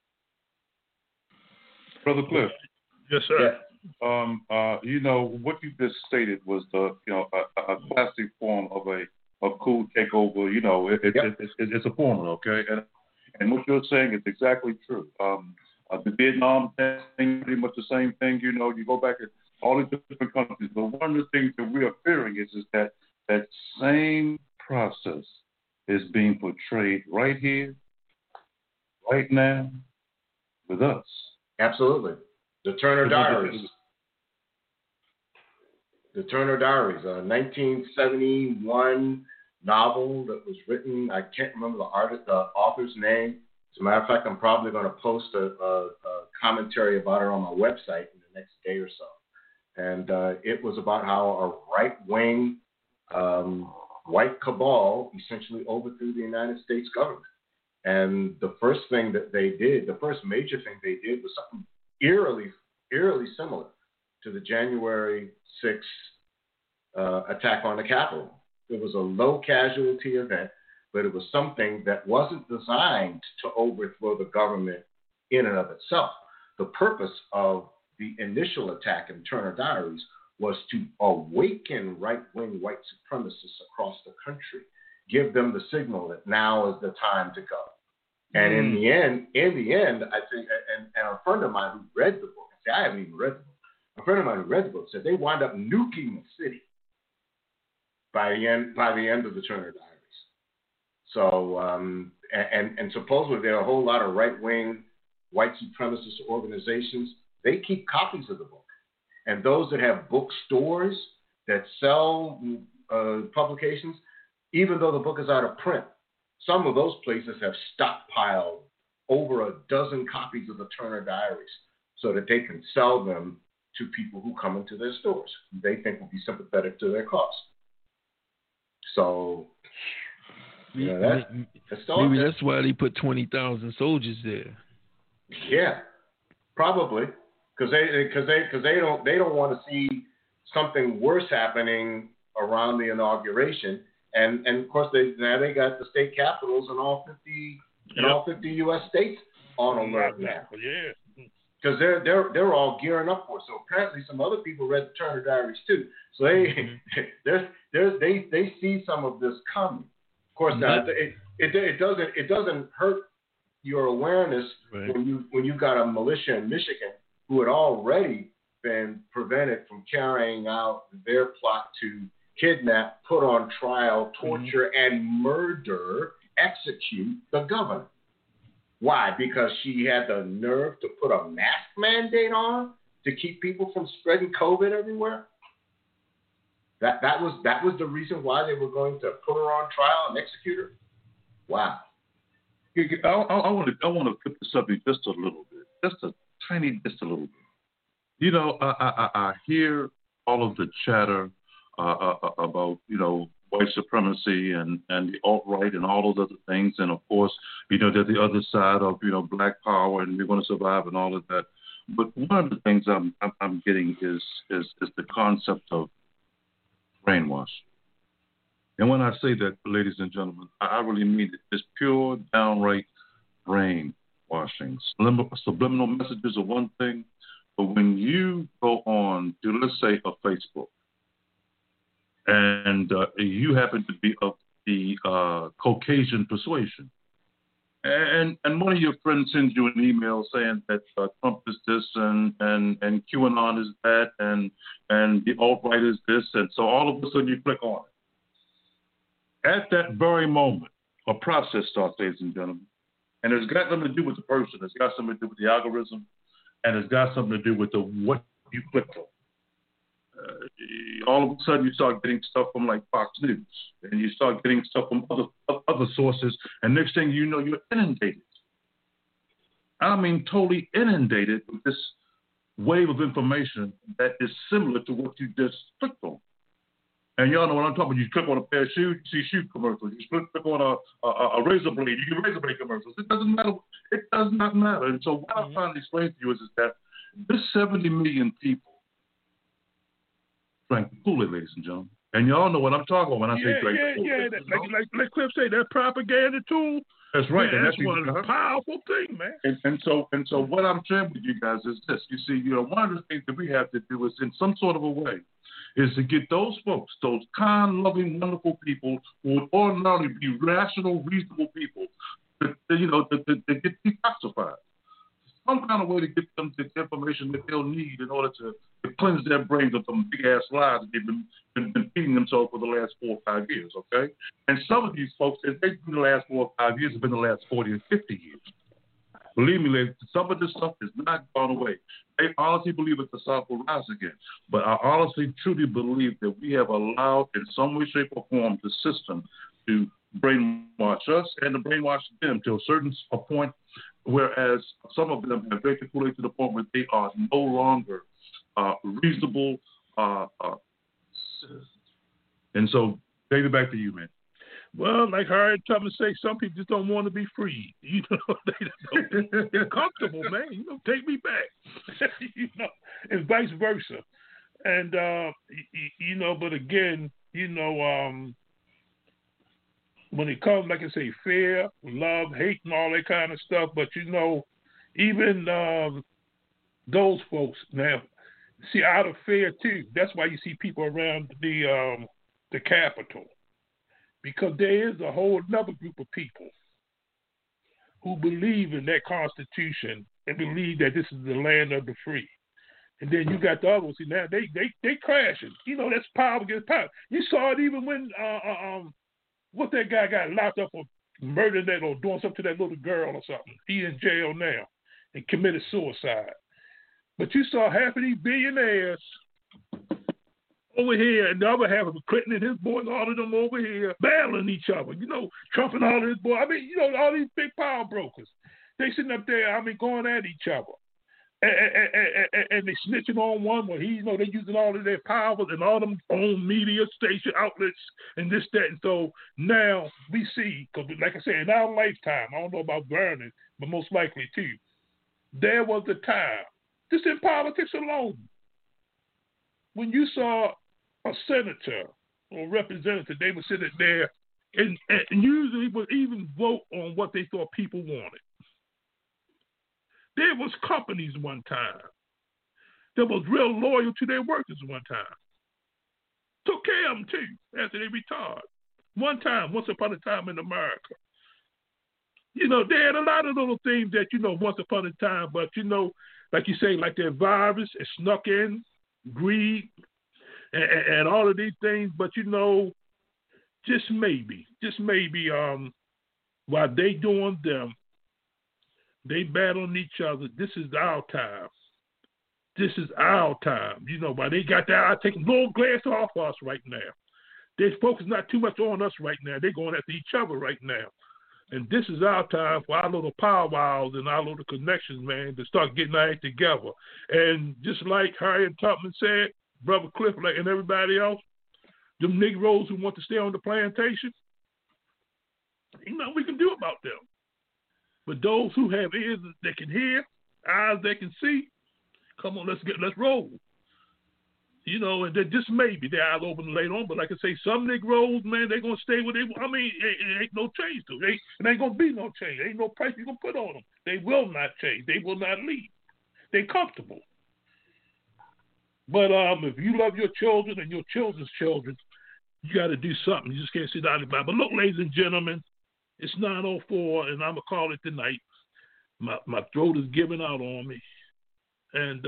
Brother Cliff. Yes, sir. Yeah. You know, what you just stated was a classic form of a coup takeover. You know, it's a formula, okay? And what you're saying is exactly true. The Vietnam thing, pretty much the same thing. You know, you go back at all these different countries, but one of the things that we are fearing is that that same process is being portrayed right here, right now, with us. Absolutely. The Turner Diaries. The Turner Diaries, a 1971 novel that was written. I can't remember the author's name. As a matter of fact, I'm probably going to post a commentary about it on my website in the next day or so. And it was about how a right-wing white cabal essentially overthrew the United States government. And the first thing that they did, the first major thing they did was something eerily similar to the January 6th attack on the Capitol. It was a low casualty event, but it was something that wasn't designed to overthrow the government in and of itself. The purpose of the initial attack in Turner Diaries was to awaken right-wing white supremacists across the country, give them the signal that now is the time to go. And in the end, I think, and a friend of mine who read the book, see, I haven't even read the book. A friend of mine who read the book said they wound up nuking the city by the end of the Turner Diaries. So, and supposedly there are a whole lot of right-wing white supremacist organizations. They keep copies of the book, and those that have bookstores that sell publications, even though the book is out of print, some of those places have stockpiled over a dozen copies of the Turner Diaries so that they can sell them to people who come into their stores who they think will be sympathetic to their cause. So, you know, maybe that's why they put 20,000 soldiers there. Yeah, probably, because they don't want to see something worse happening around the inauguration. And of course they got the state capitals in all 50 U.S. states on alert now. Yeah. Because they're all gearing up for it. So apparently some other people read the Turner Diaries too. So they see some of this coming. Of course, now it doesn't hurt your awareness when you got a militia in Michigan who had already been prevented from carrying out their plot to kidnap, put on trial, torture, and murder, execute the governor. Why? Because she had the nerve to put a mask mandate on to keep people from spreading COVID everywhere. That was the reason why they were going to put her on trial and execute her. Wow. I want to flip the subject just a little bit, just a little bit. You know, I hear all of the chatter about, you know, white supremacy and the alt-right and all those other things. And, of course, you know, there's the other side of, you know, black power and we're going to survive and all of that. But one of the things I'm getting is the concept of brainwash. And when I say that, ladies and gentlemen, I really mean it. It's pure, downright brainwashing. Subliminal messages are one thing, but when you go on to, let's say, a Facebook, and you happen to be of the Caucasian persuasion, and one of your friends sends you an email saying that Trump is this and QAnon is that and the alt-right is this, and so all of a sudden you click on it. At that very moment, a process starts, ladies and gentlemen, and it's got something to do with the person. It's got something to do with the algorithm, and it's got something to do with what you clicked on. All of a sudden, you start getting stuff from like Fox News, and you start getting stuff from other sources, and next thing you know, you're inundated. I mean, totally inundated with this wave of information that is similar to what you just clicked on. And y'all know what I'm talking about. You click on a pair of shoes, you see shoe commercials. You click on a razor blade, you get razor blade commercials. It doesn't matter. It does not matter. And so what I'm trying to explain to you is that this 70 million people drank the Kool-Aid, ladies and gentlemen. And y'all know what I'm talking about when I say drink the Kool-Aid. Yeah. Like Cliff say, that propaganda tool. That's right. Man, and that's one of the powerful things, man. And so what I'm sharing with you guys is this. You see, one of the things that we have to do is in some sort of a way is to get those folks, those kind, loving, wonderful people who would ordinarily be rational, reasonable people, to get detoxified. Some kind of way to get them the information that they'll need in order to cleanse their brains of some big-ass lies that they've been feeding themselves for the last 4 or 5 years, okay? And some of these folks, if they've been the last 4 or 5 years, have been the last 40 or 50 years. Believe me, ladies, some of this stuff has not gone away. I honestly believe that the South will rise again. But I honestly, truly believe that we have allowed, in some way, shape, or form, the system to brainwash us and to brainwash them to a certain point, whereas some of them have drank the Kool-Aid to the point where they are no longer reasonable citizens. And so, David, back to you, man. Well, like Harriet Tubman say, some people just don't want to be free. They're comfortable, man. Take me back. And vice versa. And but again, when it comes, like I say, fear, love, hate, and all that kind of stuff, but even those folks now, see, out of fear too. That's why you see people around the Capitol. Because there is a whole another group of people who believe in that Constitution and believe that this is the land of the free. And then you got the other ones. See, now they crashing. That's power against power. You saw it even when what that guy got locked up for murdering that or doing something to that little girl or something. He in jail now and committed suicide. But you saw half of these billionaires over here, and the other half of Clinton and his boys, all of them over here, battling each other. Trump and all of his boys. I mean, all these big power brokers. They sitting up there, going at each other. And they snitching on one where they're using all of their powers and all them own media station outlets and this, that. And so now we see, because like I said, in our lifetime, I don't know about Vernon, but most likely too, there was a time, just in politics alone, when you saw a senator or representative, they would sit there and usually would even vote on what they thought people wanted. There was companies one time that was real loyal to their workers one time. Took care of them too after they retired. Once upon a time in America. They had a lot of little things that, once upon a time, but, like you say, like that virus, it snuck in, greed, and all of these things, but just maybe, while they doing them, they battling each other. This is our time. While they got that, I take a little glass off us right now. They're focused not too much on us right now. They're going after each other right now. And this is our time for our little powwows and our little connections, man, to start getting our act together. And just like Harriet Tubman said, Brother Cliff, and everybody else, them Negroes who want to stay on the plantation, we can do about them. But those who have ears that can hear, eyes that can see, come on, let's roll. And then just maybe their eyes open later on. But like I say, some Negroes, man, they're going to stay with it. I mean, it ain't no change to it. It ain't going to be no change. There ain't no price you can put on them. They will not change. They will not leave. They're comfortable. But if you love your children and your children's children, you got to do something. You just can't sit down and buy. But look, ladies and gentlemen, it's 9:04, and I'm going to call it tonight. My throat is giving out on me. But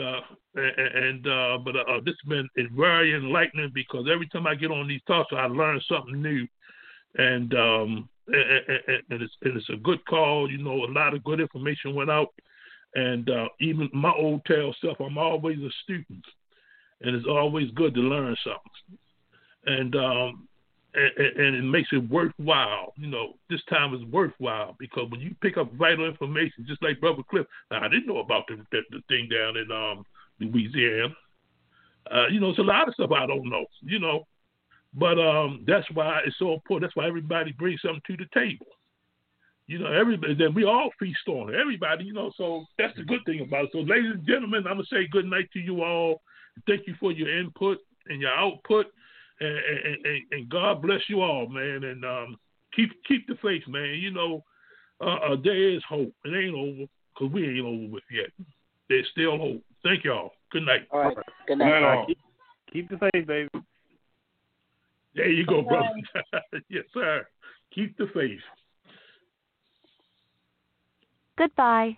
this has been very enlightening because every time I get on these talks, I learn something new. And it's a good call. A lot of good information went out. And even my old tail self, I'm always a student. And it's always good to learn something. And it makes it worthwhile. This time is worthwhile because when you pick up vital information, just like Brother Cliff, now, I didn't know about the thing down in Louisiana. It's a lot of stuff I don't know, But that's why it's so important. That's why everybody brings something to the table. You know, everybody. Then we all feast on it. Everybody, you know. So that's the good thing about it. So, ladies and gentlemen, I'm gonna say good night to you all. Thank you for your input and your output, and God bless you all, man. And keep the faith, man. You know, there is hope. It ain't over because we ain't over with yet. There's still hope. Thank y'all. Good night. All right. Good night. All. Keep the faith, baby. There you go, brother. Yes, sir. Keep the faith. Goodbye.